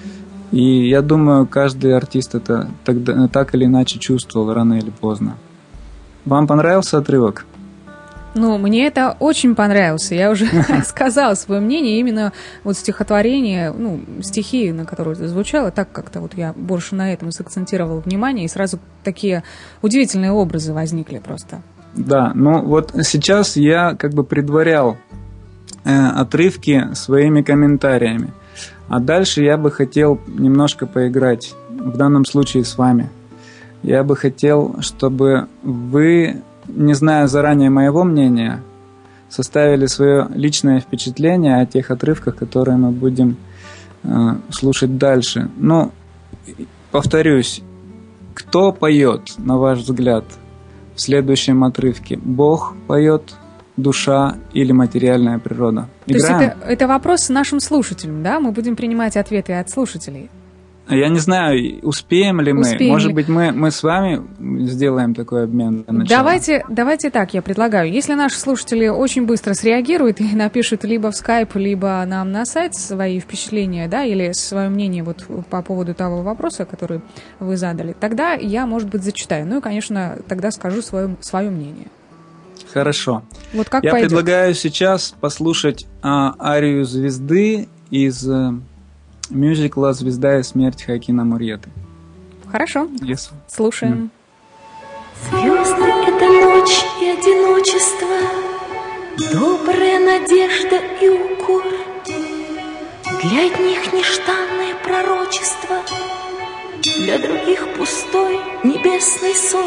И я думаю, каждый артист это так, так или иначе чувствовал рано или поздно. Вам понравился отрывок? Ну, мне это очень понравилось. Я уже сказала свое мнение. Именно вот стихотворение, ну, стихи, на которые это звучало, так как-то вот я больше на этом сакцентировала внимание, и сразу такие удивительные образы возникли просто. Да, ну вот сейчас я как бы предварял э, отрывки своими комментариями. А дальше я бы хотел немножко поиграть, в данном случае с вами. Я бы хотел, чтобы вы, не зная заранее моего мнения, составили свое личное впечатление о тех отрывках, которые мы будем э, слушать дальше. Ну, повторюсь, кто поет, на ваш взгляд, в следующем отрывке? Бог поет, душа или материальная природа? Играем? То есть это, это вопрос нашим слушателям, да? Мы будем принимать ответы от слушателей. Я не знаю, успеем ли мы. Успеем Может ли? быть, мы, мы с вами сделаем такой обмен для начала. Давайте, давайте так, я предлагаю. Если наши слушатели очень быстро среагируют и напишут либо в скайп, либо нам на сайт свои впечатления, да, или свое мнение вот по поводу того вопроса, который вы задали, тогда я, может быть, зачитаю. Ну и, конечно, тогда скажу свое, свое мнение. Хорошо. Вот как я пойдет? предлагаю сейчас послушать а, арию звезды из мюзикла «Звезда и смерть» Хакина Мурьеты. Хорошо, Yes. слушаем. Звезды — это ночь и одиночество, добрая надежда и укор. Для одних нежданное пророчество, для других пустой небесный ссор.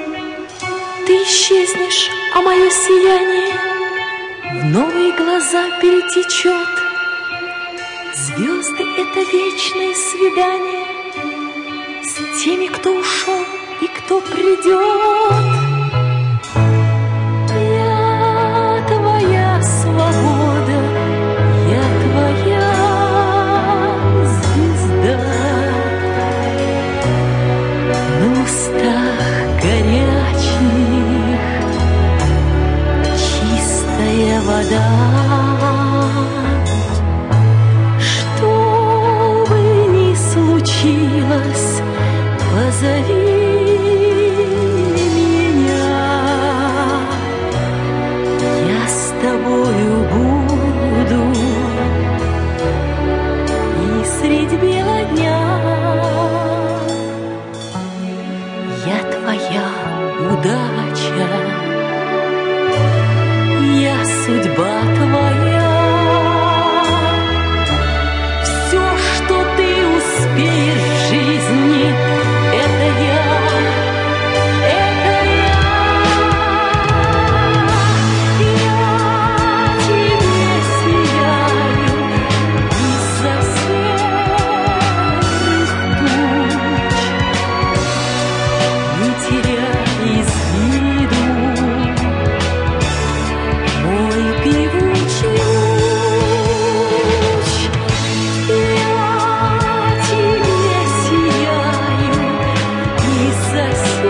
Ты исчезнешь, а мое сияние в новые глаза перетечет. Звезды — это вечное свидание с теми, кто ушел и кто придет. Я твоя позови меня, я с тобою буду, и средь бела дня я твоя удача, я судьба твоя. Все, что ты успеешь в жизни, это я, это я. Я тебе сияю из-за серых туч, не теряй из виду мой певучий луч. Я тебе сияю из-за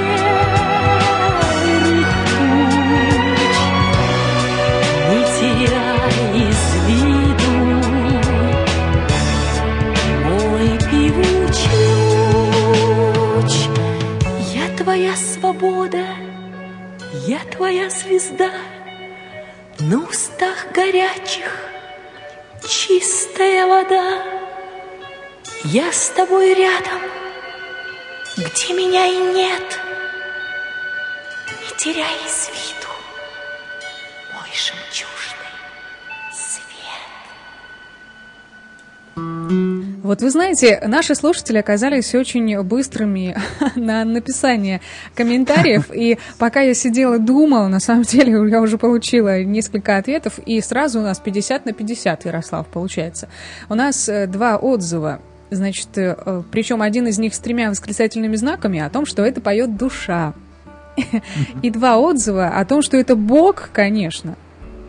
серых туч, не теряй из виду мой певучий луч. Я твоя свобода, я твоя звезда, на устах горячих чистая вода. Я с тобой рядом, где меня и нет, не теряй из виду мой жемчужный свет. Вот вы знаете, наши слушатели оказались очень быстрыми на написание комментариев, и пока я сидела, думала, на самом деле я уже получила несколько ответов, и сразу у нас пятьдесят на пятьдесят, Ярослав, получается. У нас два отзыва, значит, причем один из них с тремя восклицательными знаками о том, что это поет душа, и два отзыва о том, что это Бог, конечно.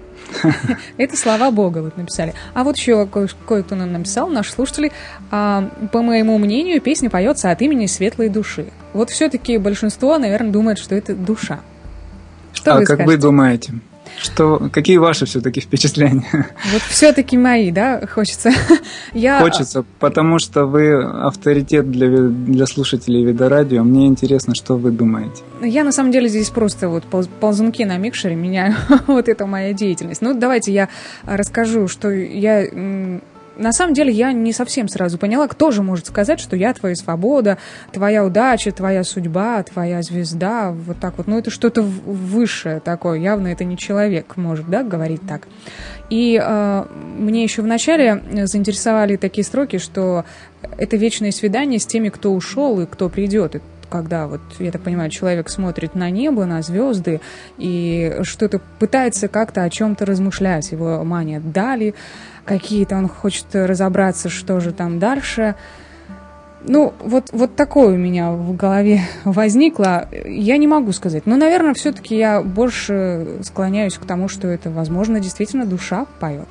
Это слова Бога вот написали. А вот еще ко- кое-кто нам написал, наши слушатели. А, по моему мнению, песня поется от имени светлой души. Вот все-таки большинство, наверное, думает, что это душа. Что а вы как скажете? вы думаете? Что, какие ваши все-таки впечатления? Вот все-таки мои, да, хочется. Я... Хочется, потому что вы авторитет для, для слушателей Видорадио. Мне интересно, что вы думаете. Я, на самом деле, здесь просто вот полз, ползунки на микшере меняю. Вот это моя деятельность. Ну, давайте я расскажу, что я... На самом деле я не совсем сразу поняла, кто же может сказать, что я твоя свобода, твоя удача, твоя судьба, твоя звезда, вот так вот. Ну, это что-то высшее такое, явно это не человек может, да, говорить так. И э, мне еще вначале заинтересовали такие строки, что это вечное свидание с теми, кто ушел и кто придет. И когда, вот, я так понимаю, человек смотрит на небо, на звезды и что-то пытается как-то о чем-то размышлять, его манят дали, какие-то он хочет разобраться, что же там дальше. Ну, вот, вот такое у меня в голове возникло. Я не могу сказать. Но, наверное, все-таки я больше склоняюсь к тому, что это, возможно, действительно душа поет.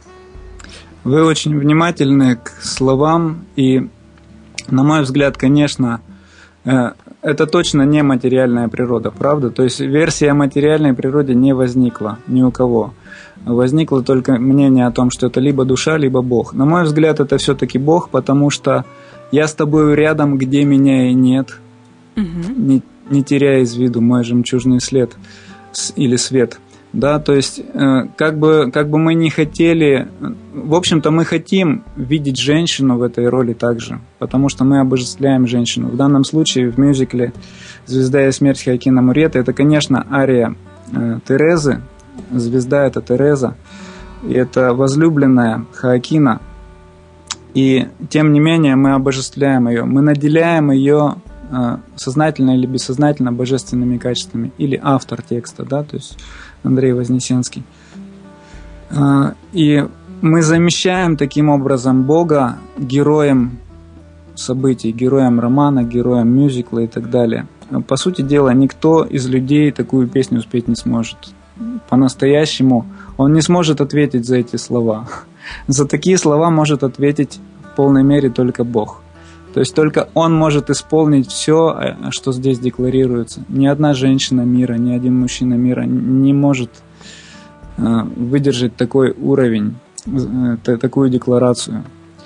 Вы очень внимательны к словам, и, на мой взгляд, конечно, это точно не материальная природа, правда? То есть версия о материальной природе не возникла ни у кого. Возникло только мнение о том, что это либо душа, либо Бог. На мой взгляд, это все-таки Бог, потому что я с тобой рядом, где меня и нет, угу. не, не теряя из виду мой жемчужный след или свет. Да, то есть, как бы, как бы мы ни хотели, в общем-то, мы хотим видеть женщину в этой роли также, потому что мы обожествляем женщину. В данном случае в мюзикле «Звезда и смерть» Хоакина Мурриета это, конечно, ария Терезы. Звезда — это Тереза, и это возлюбленная Хоакина. И тем не менее мы обожествляем ее, мы наделяем ее сознательно или бессознательно божественными качествами, или автор текста, да, то есть Андрей Вознесенский. И мы замещаем таким образом Бога героем событий, героем романа, героем мюзикла и так далее. По сути дела, никто из людей такую песню спеть не сможет. По-настоящему он не сможет ответить за эти слова. За такие слова может ответить в полной мере только Бог. То есть только Он может исполнить все, что здесь декларируется. Ни одна женщина мира, ни один мужчина мира не может выдержать такой уровень, такую декларацию.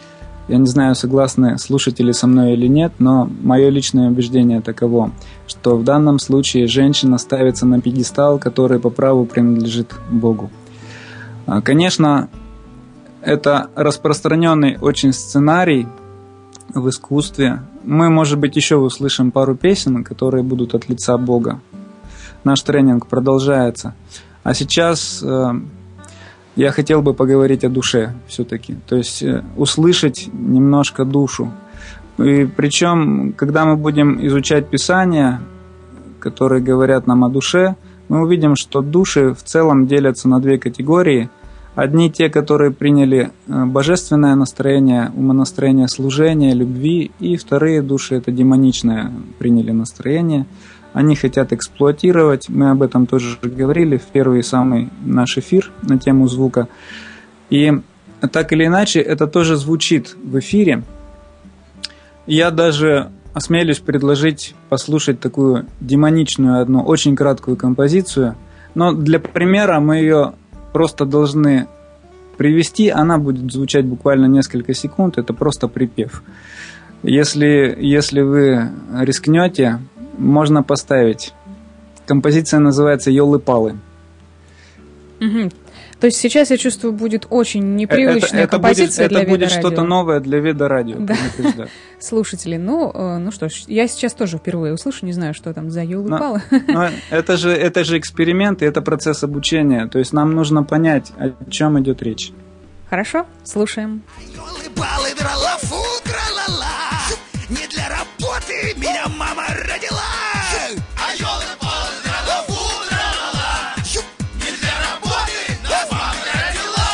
Я не знаю, согласны слушатели со мной или нет, но мое личное убеждение таково, что в данном случае женщина ставится на пьедестал, который по праву принадлежит Богу. Конечно, это распространенный очень сценарий в искусстве. Мы, может быть, еще услышим пару песен, которые будут от лица Бога. Наш тренинг продолжается. А сейчас э, я хотел бы поговорить о душе все-таки. То есть э, услышать немножко душу. И причем, когда мы будем изучать Писания, которые говорят нам о душе, мы увидим, что души в целом делятся на две категории. Одни те, которые приняли божественное настроение, умонастроение служения, любви, и вторые души, это демоничное, приняли настроение. Они хотят эксплуатировать, мы об этом тоже говорили в первый самый наш эфир на тему звука. И так или иначе, это тоже звучит в эфире. Я даже осмелюсь предложить послушать такую демоничную одну, очень краткую композицию, но для примера мы ее просто должны привести, она будет звучать буквально несколько секунд, это просто припев. Если, если вы рискнете, можно поставить. Композиция называется «Ёлы-палы». Угу. То есть сейчас, я чувствую, будет очень непривычная это, это композиция будет, для это будет Веда-радио. что-то новое для Веда-радио. Да. Слушатели, ну, ну что ж, я сейчас тоже впервые услышу, не знаю, что там за ёлы-палы. Но, но это, же, это же эксперимент, и это процесс обучения. То есть нам нужно понять, о чем идет речь. Хорошо, слушаем. Ёлы-палы, драла-фу, драла-ла. Не для работы меня мама родила. А ёлы-палы, драла-фу, драла-ла. Не для работы нас мама родила.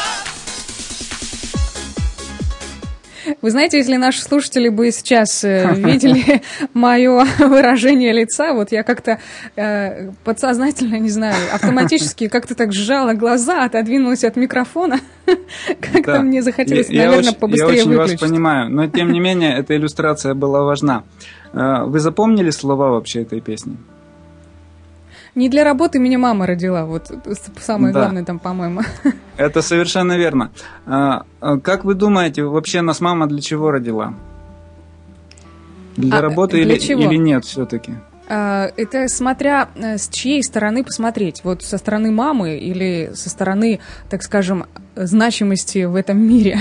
Вы знаете, если наши слушатели бы сейчас э, видели мое выражение лица, вот я как-то э, подсознательно, не знаю, автоматически как-то так сжала глаза, отодвинулась от микрофона, как-то Да. мне захотелось, Я- я наверное, очень- побыстрее Я очень выключить. вас понимаю, но тем не менее эта иллюстрация была важна. Э, Вы запомнили слова вообще этой песни? Не для работы меня мама родила, вот самое Да. главное там, по-моему. Это совершенно верно. А, а Как вы думаете, вообще нас мама для чего родила? Для А, работы для или, чего? или нет все-таки? А, Это смотря э, с чьей стороны посмотреть. Вот со стороны мамы или со стороны, так скажем, значимости в этом мире.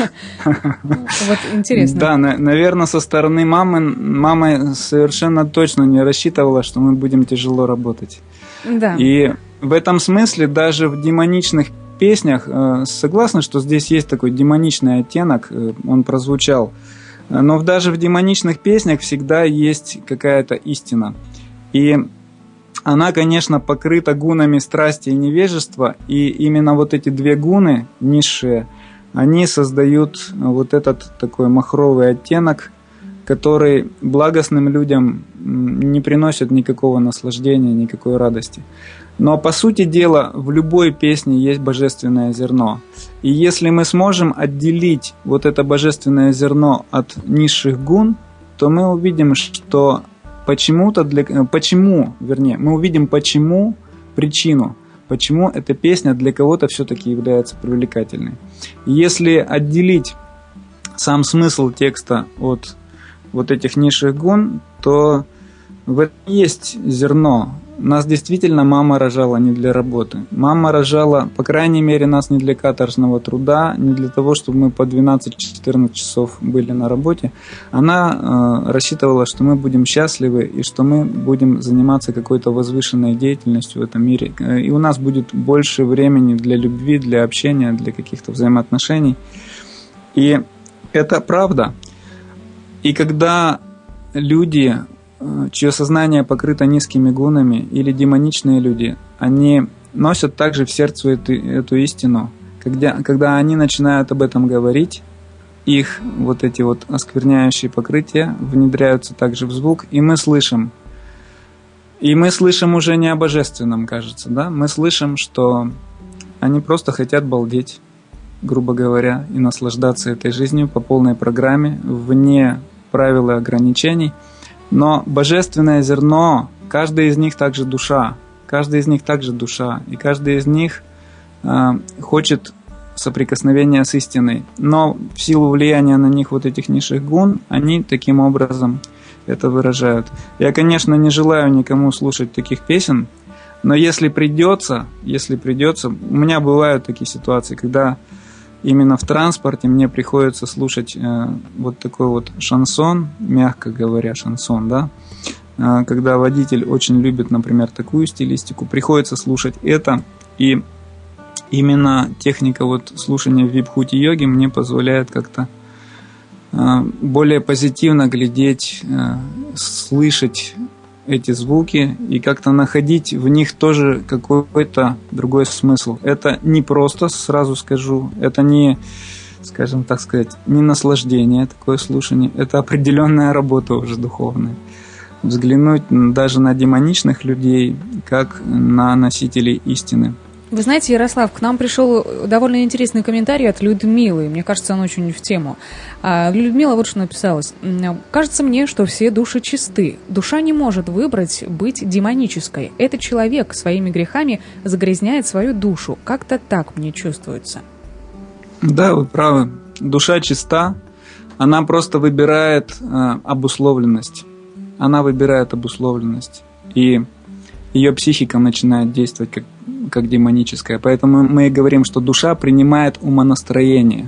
Вот интересно. Да, на- наверное, со стороны мамы, мама совершенно точно не рассчитывала, что мы будем тяжело работать. Да. И в этом смысле даже в демоничных песнях, э, согласны, что здесь есть такой демоничный оттенок, э, он прозвучал, но даже в демоничных песнях всегда есть какая-то истина. И она, конечно, покрыта гунами страсти и невежества, и именно вот эти две гуны, низшие, они создают вот этот такой махровый оттенок, который благостным людям не приносит никакого наслаждения, никакой радости. Но по сути дела в любой песне есть божественное зерно. И если мы сможем отделить вот это божественное зерно от низших гун, то мы увидим, что почему-то для почему, вернее, мы увидим почему причину, почему эта песня для кого-то все-таки является привлекательной. Если отделить сам смысл текста от вот этих низших гун, то в этом есть зерно. Нас действительно мама рожала не для работы. Мама рожала, по крайней мере, нас не для каторжного труда, не для того, чтобы мы по двенадцать-четырнадцать часов были на работе. Она э, рассчитывала, что мы будем счастливы и что мы будем заниматься какой-то возвышенной деятельностью в этом мире. И у нас будет больше времени для любви, для общения, для каких-то взаимоотношений. И это правда. И когда люди, чье сознание покрыто низкими гунами, или демоничные люди, они носят также в сердце эту, эту истину. Когда, когда они начинают об этом говорить, их вот эти вот оскверняющие покрытия внедряются также в звук, и мы слышим. И мы слышим уже не о божественном, кажется, да? Мы слышим, что они просто хотят балдеть, грубо говоря, и наслаждаться этой жизнью по полной программе, вне правил и ограничений. Но божественное зерно, каждый из них также душа, каждый из них также душа, и каждый из них э, хочет соприкосновения с истиной. Но в силу влияния на них вот этих низших гун, они таким образом это выражают. Я, конечно, не желаю никому слушать таких песен, но если придется, если придется, у меня бывают такие ситуации, когда именно в транспорте мне приходится слушать э, вот такой вот шансон, мягко говоря, шансон, да, э, когда водитель очень любит, например, такую стилистику, приходится слушать это, и именно техника вот слушания вибхути-йоги мне позволяет как-то э, более позитивно глядеть, э, слышать эти звуки и как-то находить в них тоже какой-то другой смысл. Это не просто, сразу скажу, это не, скажем так сказать, не наслаждение, такое слушание, это определенная работа уже духовная. Взглянуть даже на демоничных людей, как на носителей истины. Вы знаете, Ярослав, к нам пришел довольно интересный комментарий от Людмилы. Мне кажется, он очень в тему. Людмила вот что написала. «Кажется мне, что все души чисты. Душа не может выбрать быть демонической. Этот человек своими грехами загрязняет свою душу. Как-то так мне чувствуется». Да, вы правы. Душа чиста. Она просто выбирает обусловленность. Она выбирает обусловленность. И ее психика начинает действовать как как демоническая. Поэтому мы и говорим, что душа принимает умонастроение.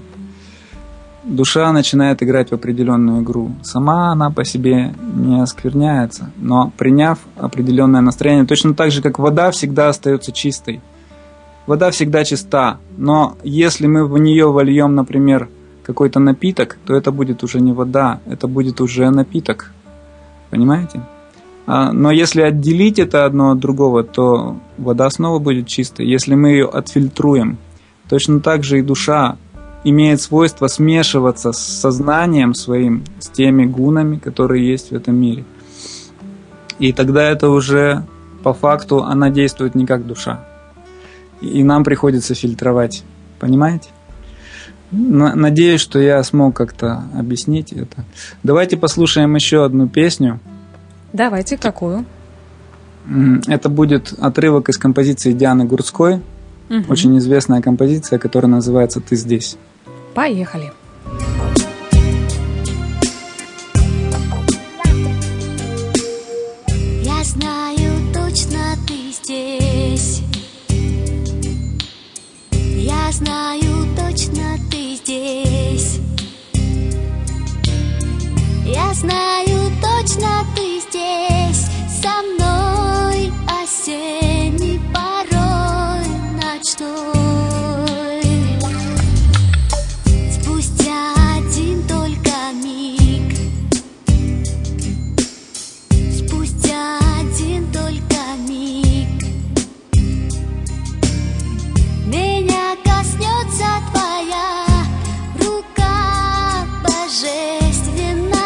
Душа начинает играть в определенную игру. Сама она по себе не оскверняется, но приняв определенное настроение, точно так же, как вода всегда остается чистой. Вода всегда чиста, но если мы в нее вольем, например, какой-то напиток, то это будет уже не вода, это будет уже напиток. Понимаете? Но если отделить это одно от другого, то вода снова будет чистой. Если мы ее отфильтруем, точно так же и душа имеет свойство смешиваться с сознанием своим, с теми гунами, которые есть в этом мире. И тогда это уже по факту она действует не как душа. И нам приходится фильтровать. Понимаете? Надеюсь, что я смог как-то объяснить это. Давайте послушаем еще одну песню. Давайте, какую? Это будет отрывок из композиции Дианы Гурцкой. Угу. Очень известная композиция, которая называется «Ты здесь». Поехали. Я знаю точно, ты здесь. Я знаю точно, ты здесь. Я знаю точно, ты здесь со мной осенний порой ночной. Спустя один только миг, спустя один только миг, меня коснется твоя рука божественная.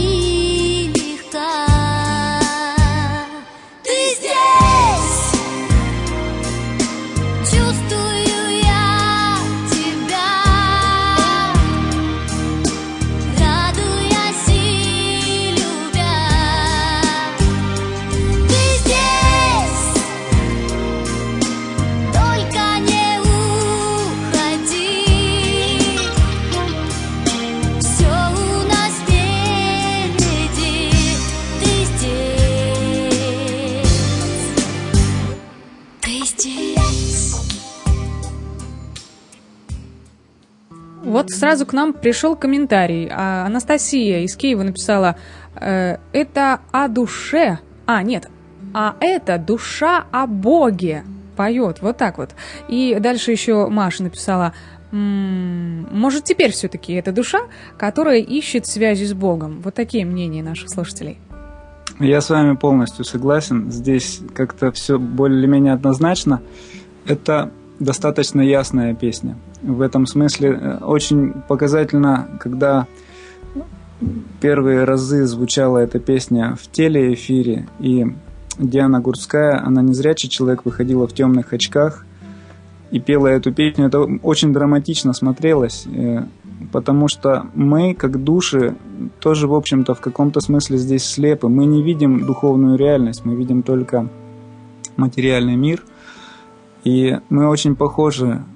Вот сразу к нам пришел комментарий. Анастасия из Киева написала, э, это о душе, а нет, а это душа о Боге поет, вот так вот. И дальше еще Маша написала, м-м, может теперь все-таки это душа, которая ищет связи с Богом. Вот такие мнения наших слушателей. Я с вами полностью согласен. Здесь как-то все более-менее однозначно. Это достаточно ясная песня. В этом смысле очень показательно, когда первые разы звучала эта песня в телеэфире, и Диана Гурцкая, она незрячий человек, выходила в темных очках и пела эту песню. Это очень драматично смотрелось, потому что мы, как души, тоже, в общем-то, в каком-то смысле здесь слепы. Мы не видим духовную реальность, мы видим только материальный мир. И мы очень похожи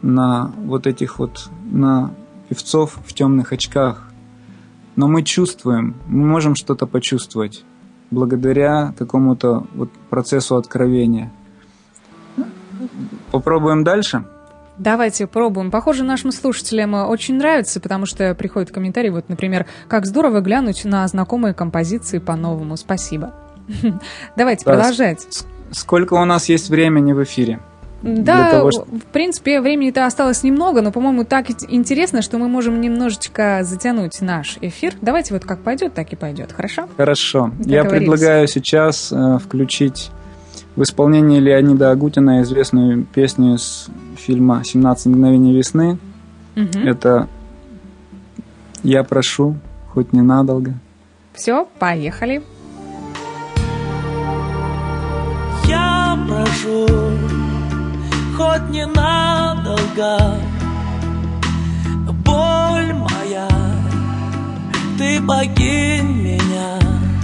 на вот этих вот, на певцов в темных очках. Но мы чувствуем, мы можем что-то почувствовать благодаря какому-то вот процессу откровения. Попробуем дальше? Давайте пробуем. Похоже, нашим слушателям очень нравится, потому что приходят комментарии, вот, например, как здорово глянуть на знакомые композиции по-новому. Спасибо. Давайте да, продолжать. Сколько у нас есть времени в эфире? Да, того, что... в принципе, времени-то осталось немного, но, по-моему, так интересно, что мы можем немножечко затянуть наш эфир. Давайте вот как пойдет, так и пойдет. Хорошо? Хорошо. Я предлагаю сейчас э, включить в исполнении Леонида Агутина известную песню из фильма «семнадцать мгновений весны». Угу. Это «Я прошу, хоть ненадолго». Все, поехали. Я прошу, хоть ненадолго, боль моя, ты покинь меня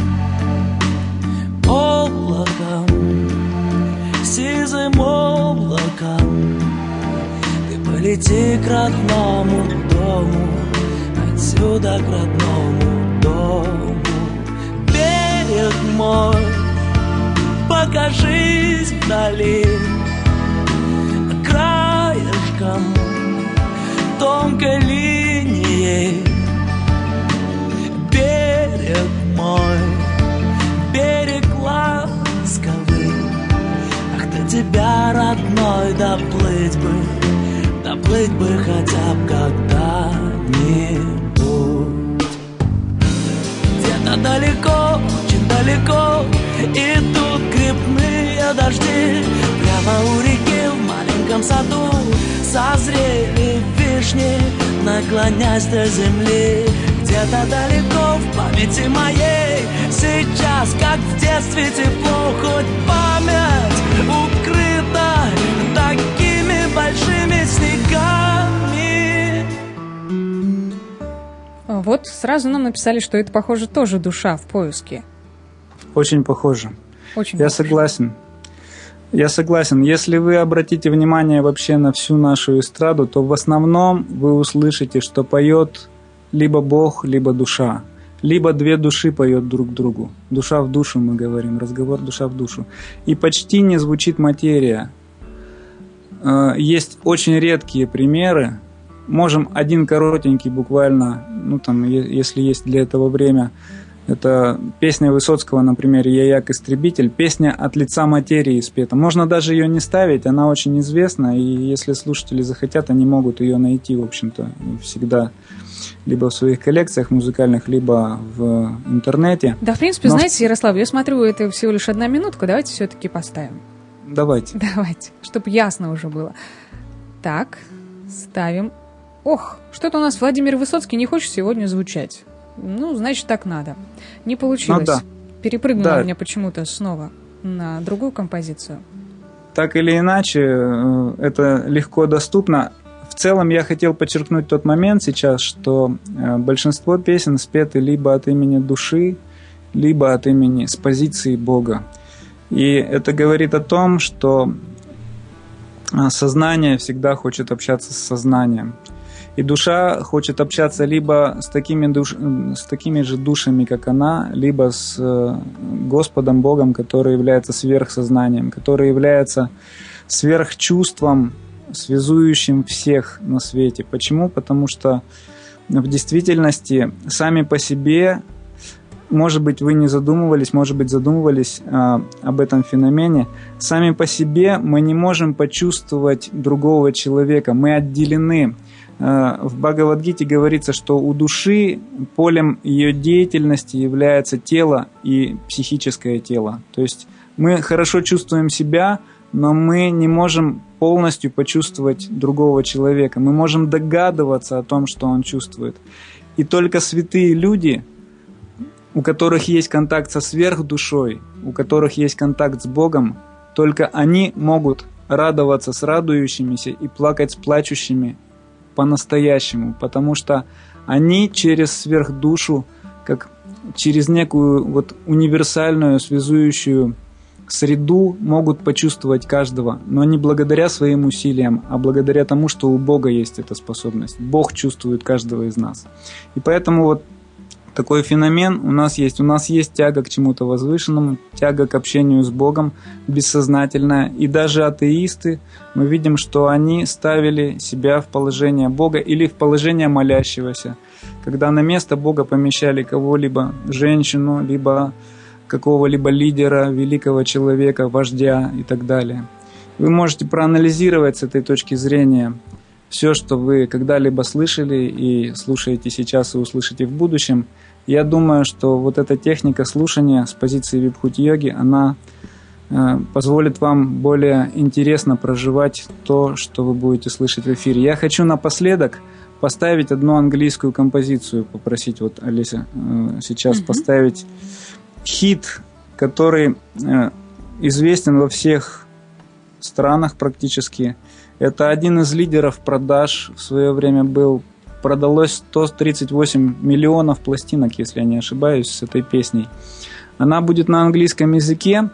облаком, сизым облаком, ты полети к родному дому, отсюда к родному дому. Берег мой, покажись вдали, краешком тонкой линией. Берег мой, берег ласковый, ах, до тебя, родной, доплыть бы, доплыть бы хотя бы когда-нибудь. Где-то далеко, очень далеко идут грибные дожди. Прямо у реки в маленьком саду созрели вишни, наклонясь до земли. Где-то далеко в памяти моей сейчас, как в детстве, тепло, хоть память укрыта такими большими снегами. Вот сразу нам написали, что это, похоже, тоже душа в поиске. Очень похоже. Очень Я похоже. согласен. Я согласен. Если вы обратите внимание вообще на всю нашу эстраду, то в основном вы услышите, что поет либо Бог, либо душа. Либо две души поют друг другу. Душа в душу, мы говорим. Разговор душа в душу. И почти не звучит материя. Есть очень редкие примеры. Можем один коротенький буквально, ну там, если есть для этого время. Это песня Высоцкого, например, «Я як истребитель», песня от лица материи спета. Можно даже ее не ставить, она очень известна, и если слушатели захотят, они могут ее найти, в общем-то, всегда либо в своих коллекциях музыкальных, либо в интернете. Да, в принципе, Но... знаете, Ярослав, я смотрю, это всего лишь одна минутка, давайте все-таки поставим. Давайте. Давайте, чтобы ясно уже было. Так, ставим. Ох, что-то у нас Владимир Высоцкий не хочет сегодня звучать. Ну, значит, так надо. Не получилось. Ну, да. Перепрыгнула да. у меня почему-то снова на другую композицию. Так или иначе, это легко доступно. В целом, я хотел подчеркнуть тот момент сейчас, что большинство песен спеты либо от имени души, либо от имени, с позиции Бога. И это говорит о том, что сознание всегда хочет общаться с сознанием. И душа хочет общаться либо с такими, душ... с такими же душами, как она, либо с Господом Богом, который является сверхсознанием, который является сверхчувством, связующим всех на свете. Почему? Потому что в действительности сами по себе, может быть, вы не задумывались, может быть, задумывались а, об этом феномене, сами по себе мы не можем почувствовать другого человека, мы отделены. В Бхагавад-гите говорится, что у души полем ее деятельности является тело и психическое тело. То есть мы хорошо чувствуем себя, но мы не можем полностью почувствовать другого человека. Мы можем догадываться о том, что он чувствует. И только святые люди, у которых есть контакт со сверхдушой, у которых есть контакт с Богом, только они могут радоваться с радующимися и плакать с плачущими по-настоящему, потому что они через сверхдушу, как через некую вот универсальную, связующую среду могут почувствовать каждого, но не благодаря своим усилиям, а благодаря тому, что у Бога есть эта способность. Бог чувствует каждого из нас. И поэтому вот такой феномен у нас есть. У нас есть тяга к чему-то возвышенному, тяга к общению с Богом, бессознательная. И даже атеисты, мы видим, что они ставили себя в положение Бога или в положение молящегося, когда на место Бога помещали кого-либо, женщину, либо какого-либо лидера, великого человека, вождя и так далее. Вы можете проанализировать с этой точки зрения все, что вы когда-либо слышали и слушаете сейчас и услышите в будущем. Я думаю, что вот эта техника слушания с позиции випхути-йоги, она э, позволит вам более интересно проживать то, что вы будете слышать в эфире. Я хочу напоследок поставить одну английскую композицию, попросить вот Олеся э, сейчас mm-hmm. поставить хит, который э, известен во всех странах практически. Это один из лидеров продаж. В свое время был. Продалось сто тридцать восемь миллионов пластинок, если я не ошибаюсь, с этой песней. Она будет на английском языке.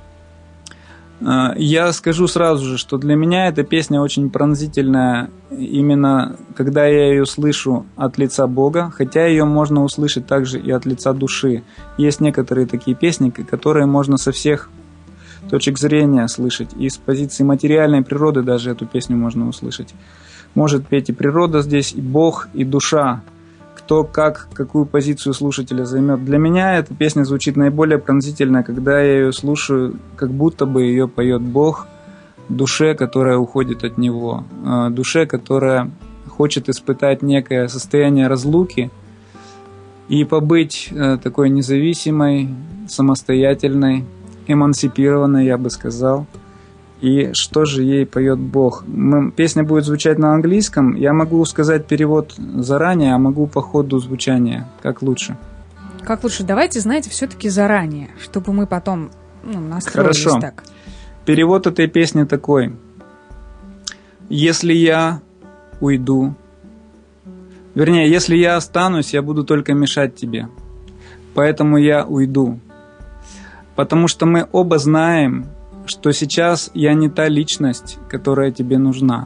Я скажу сразу же, что для меня эта песня очень пронзительная, именно когда я ее слышу от лица Бога, хотя ее можно услышать также и от лица души. Есть некоторые такие песни, которые можно со всех точек зрения слышать. И с позиции материальной природы даже эту песню можно услышать. Может петь и природа здесь, и Бог, и душа. Кто как, какую позицию слушателя займет. Для меня эта песня звучит наиболее пронзительно, когда я ее слушаю, как будто бы ее поет Бог душе, которая уходит от Него. Душе, которая хочет испытать некое состояние разлуки и побыть такой независимой, самостоятельной, эмансипированной, я бы сказал. И что же ей поет Бог? Песня будет звучать на английском. Я могу сказать перевод заранее, а могу по ходу звучания. Как лучше? Как лучше? Давайте, знаете, все-таки заранее, чтобы мы потом ну, настроились. Хорошо. Так. Перевод этой песни такой. Если я уйду, вернее, если я останусь, я буду только мешать тебе. Поэтому я уйду. Потому что мы оба знаем, что сейчас я не та личность, которая тебе нужна.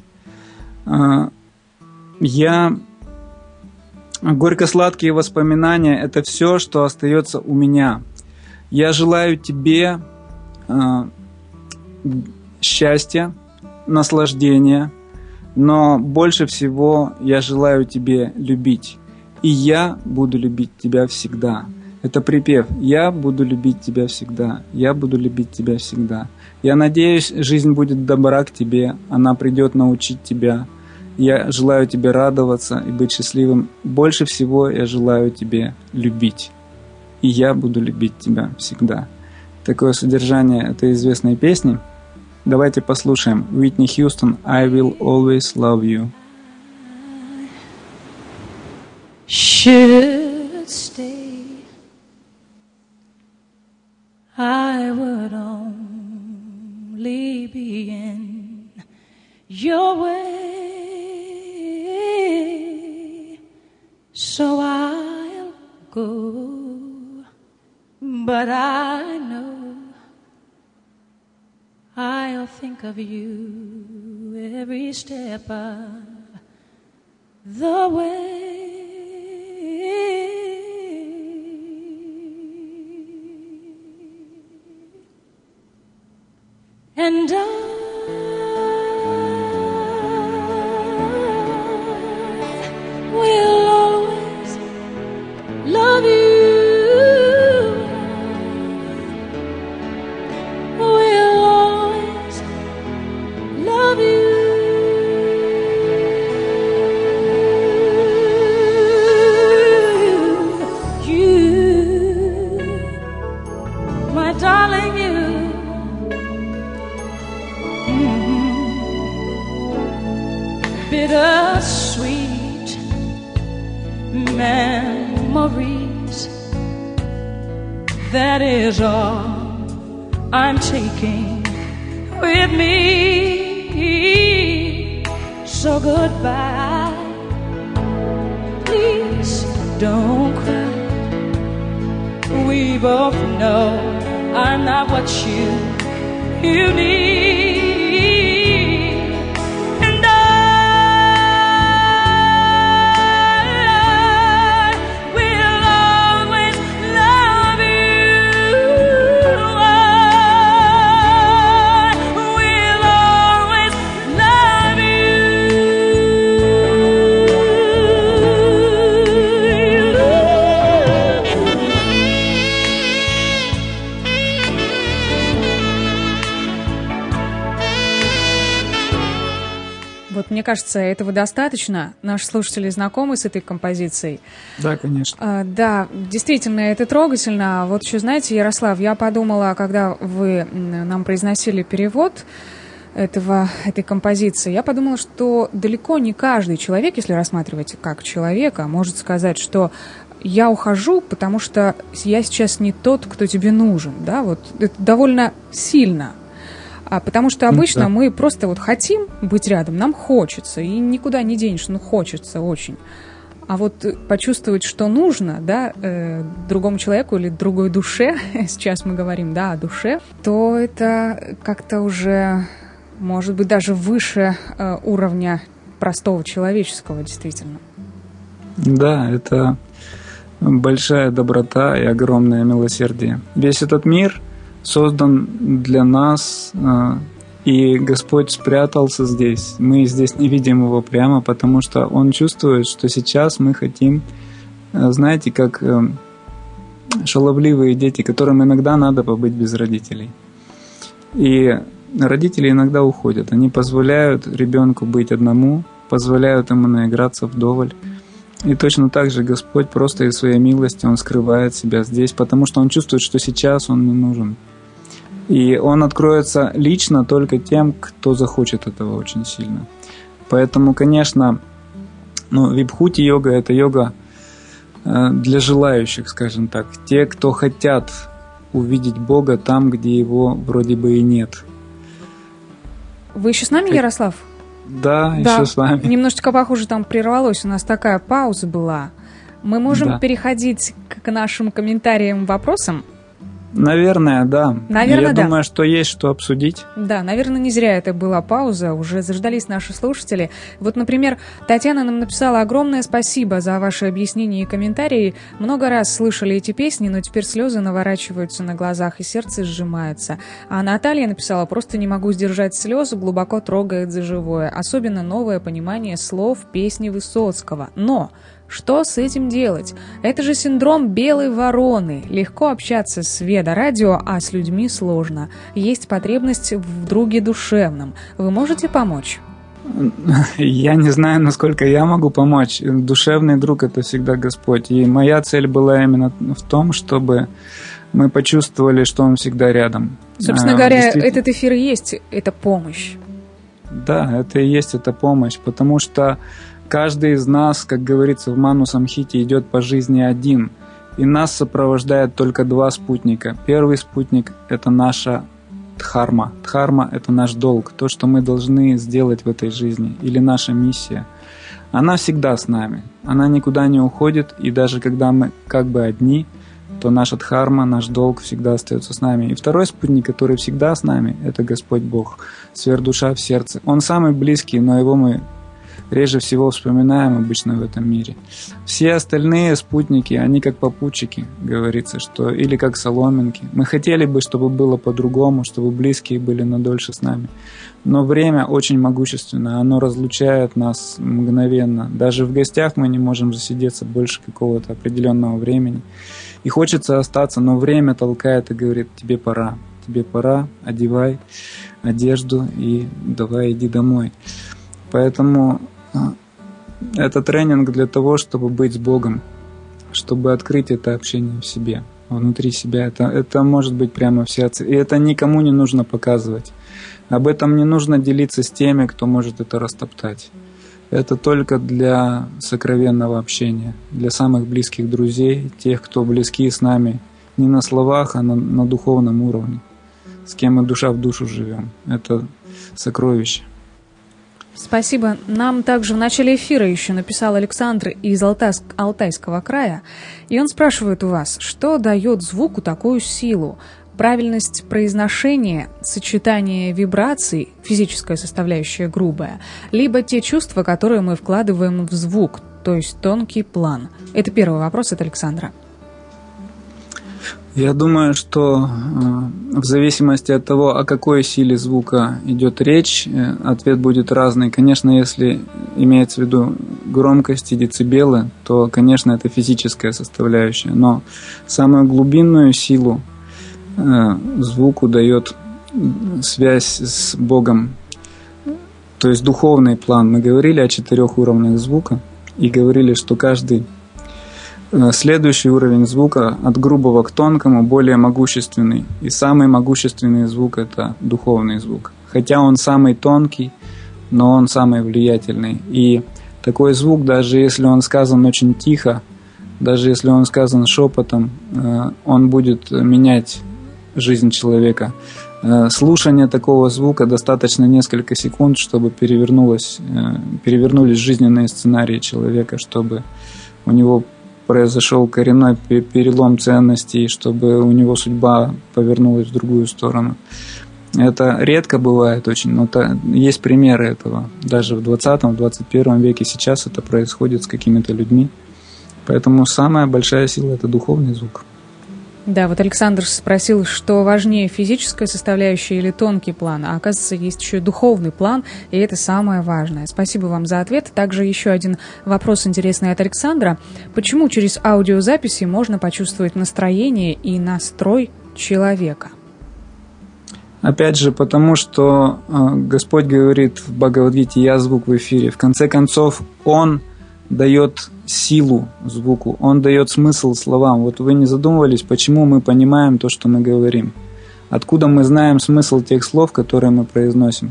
Я... Горько-сладкие воспоминания – это все, что остается у меня. Я желаю тебе счастья, наслаждения, но больше всего я желаю тебе любить. И я буду любить тебя всегда. Это припев. Я буду любить тебя всегда. Я буду любить тебя всегда. Я надеюсь, жизнь будет добра к тебе. Она придет научить тебя. Я желаю тебе радоваться и быть счастливым. Больше всего я желаю тебе любить. И я буду любить тебя всегда. Такое содержание этой известной песни. Давайте послушаем. Уитни Хьюстон, I will always love you. Should stay, I would only be in your way, so I'll go, but I know I'll think of you every step of the way. And I will always love you. Will always love you. You, my darling, you. Bittersweet memories, that is all I'm taking with me. So goodbye, please don't cry. We both know I'm not got what you, you need. And I will always love you. I will always love Вот мне кажется, этого достаточно. Наши слушатели знакомы с этой композицией. Да, конечно. А, да, действительно, это трогательно. Вот еще, знаете, Ярослав, я подумала, когда вы нам произносили перевод этого, этой композиции, я подумала, что далеко не каждый человек, если рассматривать как человека, может сказать, что я ухожу, потому что я сейчас не тот, кто тебе нужен. Да? Вот это довольно сильно. А потому что обычно да. мы просто вот хотим быть рядом, нам хочется, и никуда не денешь, ну хочется очень. А вот почувствовать, что нужно, да, э, другому человеку или другой душе, сейчас мы говорим, да, о душе, то это как-то уже, может быть, даже выше э, уровня простого человеческого, действительно. Да, это большая доброта и огромное милосердие. Весь этот мир создан для нас, и Господь спрятался здесь. Мы здесь не видим Его прямо, потому что Он чувствует, что сейчас мы хотим, знаете, как шаловливые дети, которым иногда надо побыть без родителей. И родители иногда уходят. Они позволяют ребенку быть одному, позволяют ему наиграться вдоволь. И точно так же Господь просто из своей милости, Он скрывает себя здесь, потому что Он чувствует, что сейчас Он не нужен. И Он откроется лично только тем, кто захочет этого очень сильно. Поэтому, конечно, ну, вибхути-йога – это йога для желающих, скажем так. Те, кто хотят увидеть Бога там, где Его вроде бы и нет. Вы еще с нами, Ярослав? Да, да, еще с вами. Немножечко похоже там прервалось, у нас такая пауза была. Мы можем да. переходить к нашим комментариям, вопросам? Наверное, да. Наверное, Я да. думаю, что есть что обсудить. Да, наверное, не зря это была пауза, уже заждались наши слушатели. Вот, например, Татьяна нам написала: огромное спасибо за ваши объяснения и комментарии. Много раз слышали эти песни, но теперь слезы наворачиваются на глазах и сердце сжимается. А Наталья написала: просто не могу сдержать слезы, глубоко трогает за живое. Особенно новое понимание слов песни Высоцкого. Но что с этим делать? Это же синдром белой вороны. Легко общаться с Веда-радио, а с людьми сложно. Есть потребность в друге душевном. Вы можете помочь? Я не знаю, насколько я могу помочь. Душевный друг – это всегда Господь. И моя цель была именно в том, чтобы мы почувствовали, что Он всегда рядом. Собственно а, говоря, этот эфир и есть эта помощь. Да, это и есть эта помощь, потому что каждый из нас, как говорится в Ману Самхите, идет по жизни один. И нас сопровождает только два спутника. Первый спутник – это наша дхарма. Дхарма – это наш долг, то, что мы должны сделать в этой жизни, или наша миссия. Она всегда с нами, она никуда не уходит, и даже когда мы как бы одни, то наша дхарма, наш долг всегда остается с нами. И второй спутник, который всегда с нами – это Господь Бог, сверхдуша в сердце. Он самый близкий, но его мы реже всего вспоминаем обычно в этом мире. Все остальные спутники, они как попутчики, говорится, что или как соломинки. Мы хотели бы, чтобы было по-другому, чтобы близкие были надольше с нами. Но время очень могущественно, оно разлучает нас мгновенно. Даже в гостях мы не можем засидеться больше какого-то определенного времени. И хочется остаться, но время толкает и говорит: тебе пора, тебе пора, одевай одежду и давай иди домой. Поэтому это тренинг для того, чтобы быть с Богом, чтобы открыть это общение в себе, внутри себя. Это, это может быть прямо в сердце. И это никому не нужно показывать. Об этом не нужно делиться с теми, кто может это растоптать. Это только для сокровенного общения, для самых близких друзей, тех, кто близки с нами не на словах, а на, на духовном уровне, с кем мы душа в душу живем. Это сокровище. Спасибо. Нам также в начале эфира еще написал Александр из Алтайск, Алтайского края, и он спрашивает у вас, что дает звуку такую силу? правильность произношения, сочетание вибраций, физическая составляющая грубая, либо те чувства, которые мы вкладываем в звук, то есть тонкий план? Это первый вопрос от Александра. Я думаю, что э, в зависимости от того, о какой силе звука идет речь, э, ответ будет разный. Конечно, если имеется в виду громкость и децибелы, то, конечно, это физическая составляющая. Но самую глубинную силу э, звуку дает связь с Богом, то есть духовный план. Мы говорили о четырех уровнях звука и говорили, что каждый следующий уровень звука от грубого к тонкому более могущественный. И самый могущественный звук – это духовный звук. Хотя он самый тонкий, но он самый влиятельный. И такой звук, даже если он сказан очень тихо, даже если он сказан шепотом, он будет менять жизнь человека. Слушание такого звука достаточно несколько секунд, чтобы перевернулось, перевернулись жизненные сценарии человека, чтобы у него произошел коренной перелом ценностей, чтобы у него судьба повернулась в другую сторону. Это редко бывает очень, но то, есть примеры этого. Даже в двадцатом, двадцать первом веке сейчас это происходит с какими-то людьми. Поэтому самая большая сила – это духовный звук. Да, вот Александр спросил, что важнее, физическая составляющая или тонкий план, а оказывается, есть еще и духовный план, и это самое важное. Спасибо вам за ответ. Также еще один вопрос интересный от Александра. Почему через аудиозаписи можно почувствовать настроение и настрой человека? Опять же, потому что Господь говорит в Бхагавад-гите «Я звук в эфире». В конце концов, Он дает силу звуку, он дает смысл словам. Вот вы не задумывались, почему мы понимаем то, что мы говорим? Откуда мы знаем смысл тех слов, которые мы произносим?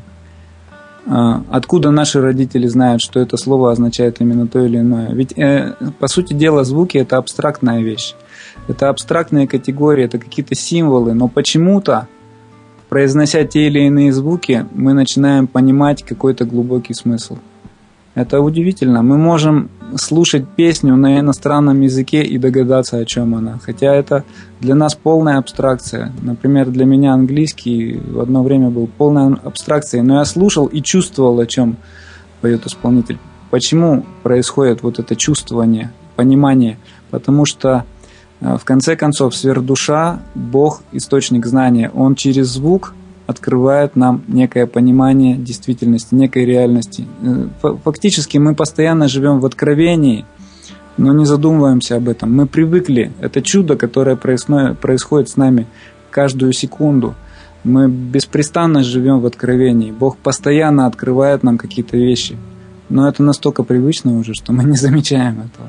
Откуда наши родители знают, что это слово означает именно то или иное? Ведь, э, по сути дела, звуки – это абстрактная вещь. Это абстрактные категории, это какие-то символы. Но почему-то, произнося те или иные звуки, мы начинаем понимать какой-то глубокий смысл. Это удивительно. Мы можем слушать песню на иностранном языке и догадаться, о чем она. Хотя это для нас полная абстракция. Например, для меня английский в одно время был полной абстракцией, но я слушал и чувствовал, о чем поет исполнитель. Почему происходит вот это чувствование, понимание? Потому что в конце концов сверхдуша, Бог, источник знания, Он через звук открывает нам некое понимание действительности, некой реальности. Фактически мы постоянно живем в откровении, но не задумываемся об этом. Мы привыкли. Это чудо, которое происходит с нами каждую секунду. Мы беспрестанно живем в откровении. Бог постоянно открывает нам какие-то вещи. Но это настолько привычно уже, что мы не замечаем этого.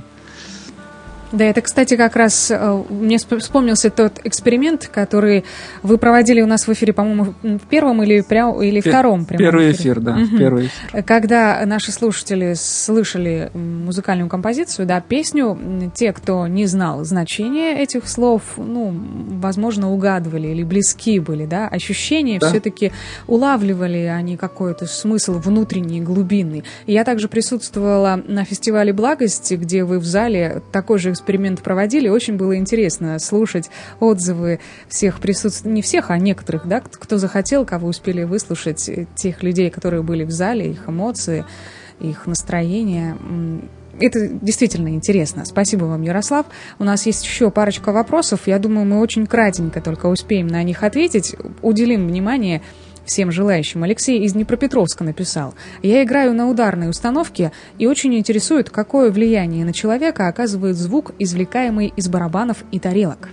Да, это, кстати, как раз мне вспомнился тот эксперимент, который вы проводили у нас в эфире, по-моему, в первом или, прям, или втором прямом Первый эфире. эфир, да. Угу. Первый эфир. Когда наши слушатели слышали музыкальную композицию, да, песню, те, кто не знал значения этих слов, ну, возможно, угадывали или близки были, да, ощущения да. все-таки улавливали они какой-то смысл внутренний, глубинный. И я также присутствовала на фестивале «Благости», где вы в зале такой же эксперимент проводили. Очень было интересно слушать отзывы всех присутствующих, не всех, а некоторых, да, кто захотел, кого успели выслушать, тех людей, которые были в зале, их эмоции, их настроение. Это действительно интересно. Спасибо вам, Ярослав. У нас есть еще парочка вопросов. Я думаю, мы очень кратенько только успеем на них ответить. Уделим внимание всем желающим. Алексей из Днепропетровска написал: «Я играю на ударной установке и очень интересует, какое влияние на человека оказывает звук, извлекаемый из барабанов и тарелок».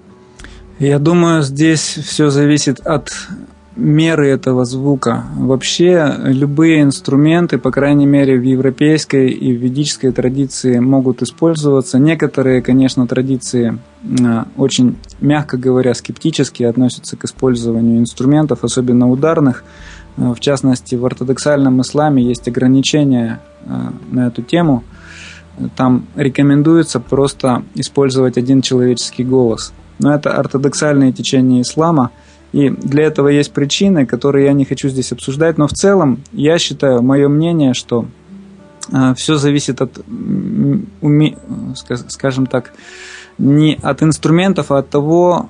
Я думаю, здесь все зависит от меры этого звука. Вообще, любые инструменты, по крайней мере, в европейской и в ведической традиции могут использоваться. Некоторые, конечно, традиции очень, мягко говоря, скептически относятся к использованию инструментов, особенно ударных. В частности, в ортодоксальном исламе есть ограничения на эту тему. Там рекомендуется просто использовать один человеческий голос. Но это ортодоксальное течение ислама. И для этого есть причины, которые я не хочу здесь обсуждать. Но в целом, я считаю, мое мнение, что э, все зависит от, уме, скажем так, не от инструментов, а от того, в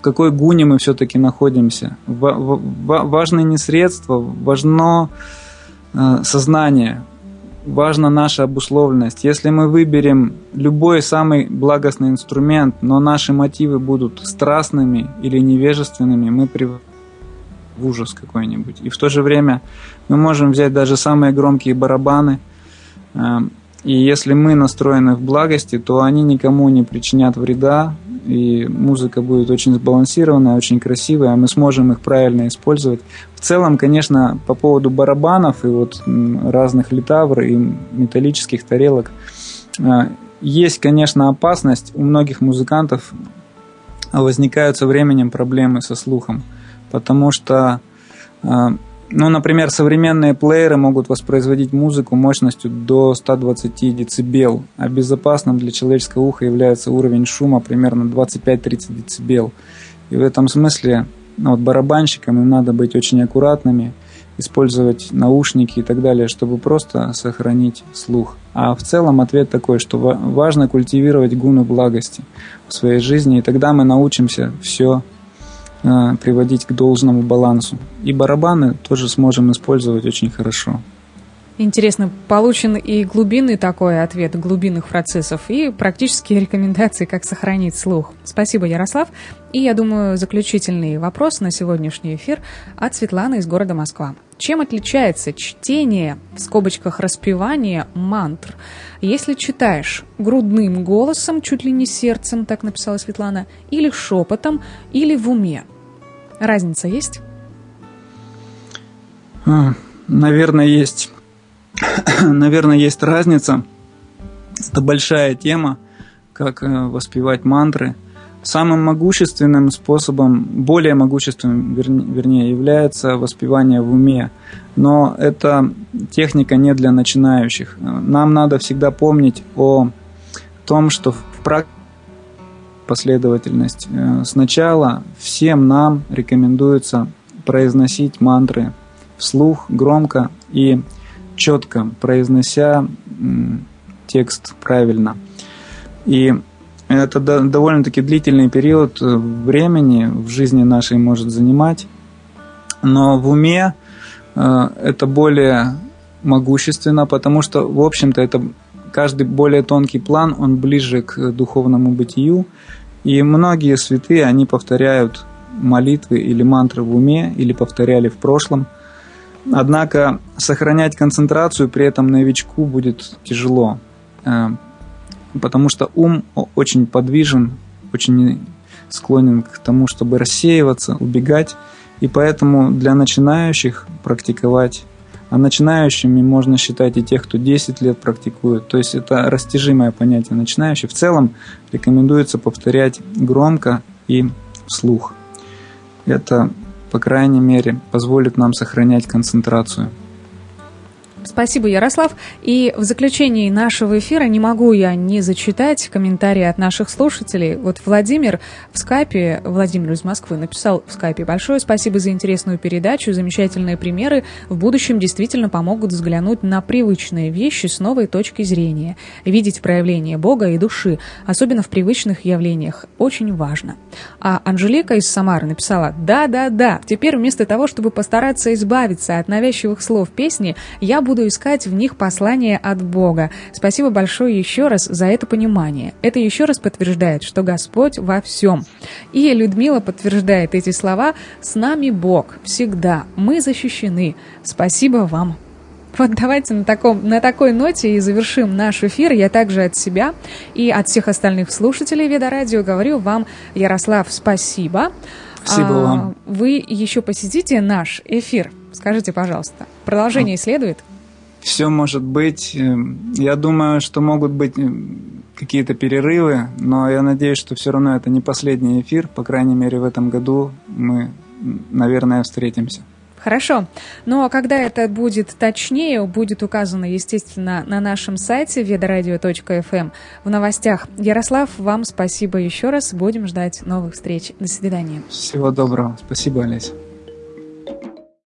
какой гуне мы все-таки находимся. Важно не средство, важно сознание, важна наша обусловленность. Если мы выберем любой самый благостный инструмент, но наши мотивы будут страстными или невежественными, мы приводим в ужас какой-нибудь. И в то же время мы можем взять даже самые громкие барабаны, и если мы настроены в благости, то они никому не причинят вреда, и музыка будет очень сбалансированная, очень красивая, а мы сможем их правильно использовать. В целом, конечно, по поводу барабанов и вот разных литавр и металлических тарелок, есть, конечно, опасность. У многих музыкантов возникают со временем проблемы со слухом, потому что, ну, например, современные плееры могут воспроизводить музыку мощностью до ста двадцати децибел, а безопасным для человеческого уха является уровень шума примерно двадцать пять - тридцать децибел. И в этом смысле, ну, вот барабанщикам им надо быть очень аккуратными, использовать наушники и так далее, чтобы просто сохранить слух. А в целом ответ такой, что важно культивировать гуну благости в своей жизни, и тогда мы научимся все приводить к должному балансу. И барабаны тоже сможем использовать очень хорошо. Интересно, получен и глубинный такой ответ глубинных процессов, и практические рекомендации, как сохранить слух. Спасибо, Ярослав. И, я думаю, заключительный вопрос на сегодняшний эфир от Светланы из города Москва. Чем отличается чтение, в скобочках распевание, мантр? Если читаешь грудным голосом, чуть ли не сердцем, так написала Светлана, или шепотом, или в уме? Разница есть? Наверное, есть. Наверное, есть разница. Это большая тема, как воспевать мантры. Самым могущественным способом, более могущественным, вернее, является воспевание в уме. Но эта техника не для начинающих. Нам надо всегда помнить о том, что в практике последовательность. Сначала всем нам рекомендуется произносить мантры вслух, громко и четко, произнося текст правильно. И это довольно-таки длительный период времени в жизни нашей может занимать, но в уме это более могущественно, потому что, в общем-то, это каждый более тонкий план, он ближе к духовному бытию. И многие святые, они повторяют молитвы или мантры в уме, или повторяли в прошлом. Однако сохранять концентрацию при этом новичку будет тяжело, потому что ум очень подвижен, очень склонен к тому, чтобы рассеиваться, убегать. И поэтому для начинающих практиковать, а начинающими можно считать и тех, кто десять лет практикует. То есть это растяжимое понятие начинающий. В целом рекомендуется повторять громко и вслух. Это, по крайней мере, позволит нам сохранять концентрацию. Спасибо, Ярослав. И в заключении нашего эфира не могу я не зачитать комментарии от наших слушателей. Вот Владимир в скайпе, Владимир из Москвы, написал в скайпе: большое спасибо за интересную передачу, замечательные примеры в будущем действительно помогут взглянуть на привычные вещи с новой точки зрения, видеть проявление Бога и души, особенно в привычных явлениях, очень важно. А Анжелика из Самары написала: да-да-да, теперь вместо того, чтобы постараться избавиться от навязчивых слов песни, я буду буду искать в них послание от Бога. Спасибо большое еще раз за это понимание. Это еще раз подтверждает, что Господь во всем. И Людмила подтверждает эти слова: «С нами Бог всегда, мы защищены. Спасибо вам». Вот давайте на, таком, на такой ноте и завершим наш эфир. Я также от себя и от всех остальных слушателей Веда-Радио говорю вам, Ярослав, спасибо. Спасибо а, вам. Вы еще посетите наш эфир. Скажите, пожалуйста, продолжение следует? Все может быть. Я думаю, что могут быть какие-то перерывы, но я надеюсь, что все равно это не последний эфир. По крайней мере, в этом году мы, наверное, встретимся. Хорошо. Ну а когда это будет точнее, будет указано, естественно, на нашем сайте ведарадио точка эф эм в новостях. Ярослав, вам спасибо еще раз. Будем ждать новых встреч. До свидания. Всего доброго. Спасибо, Олеся.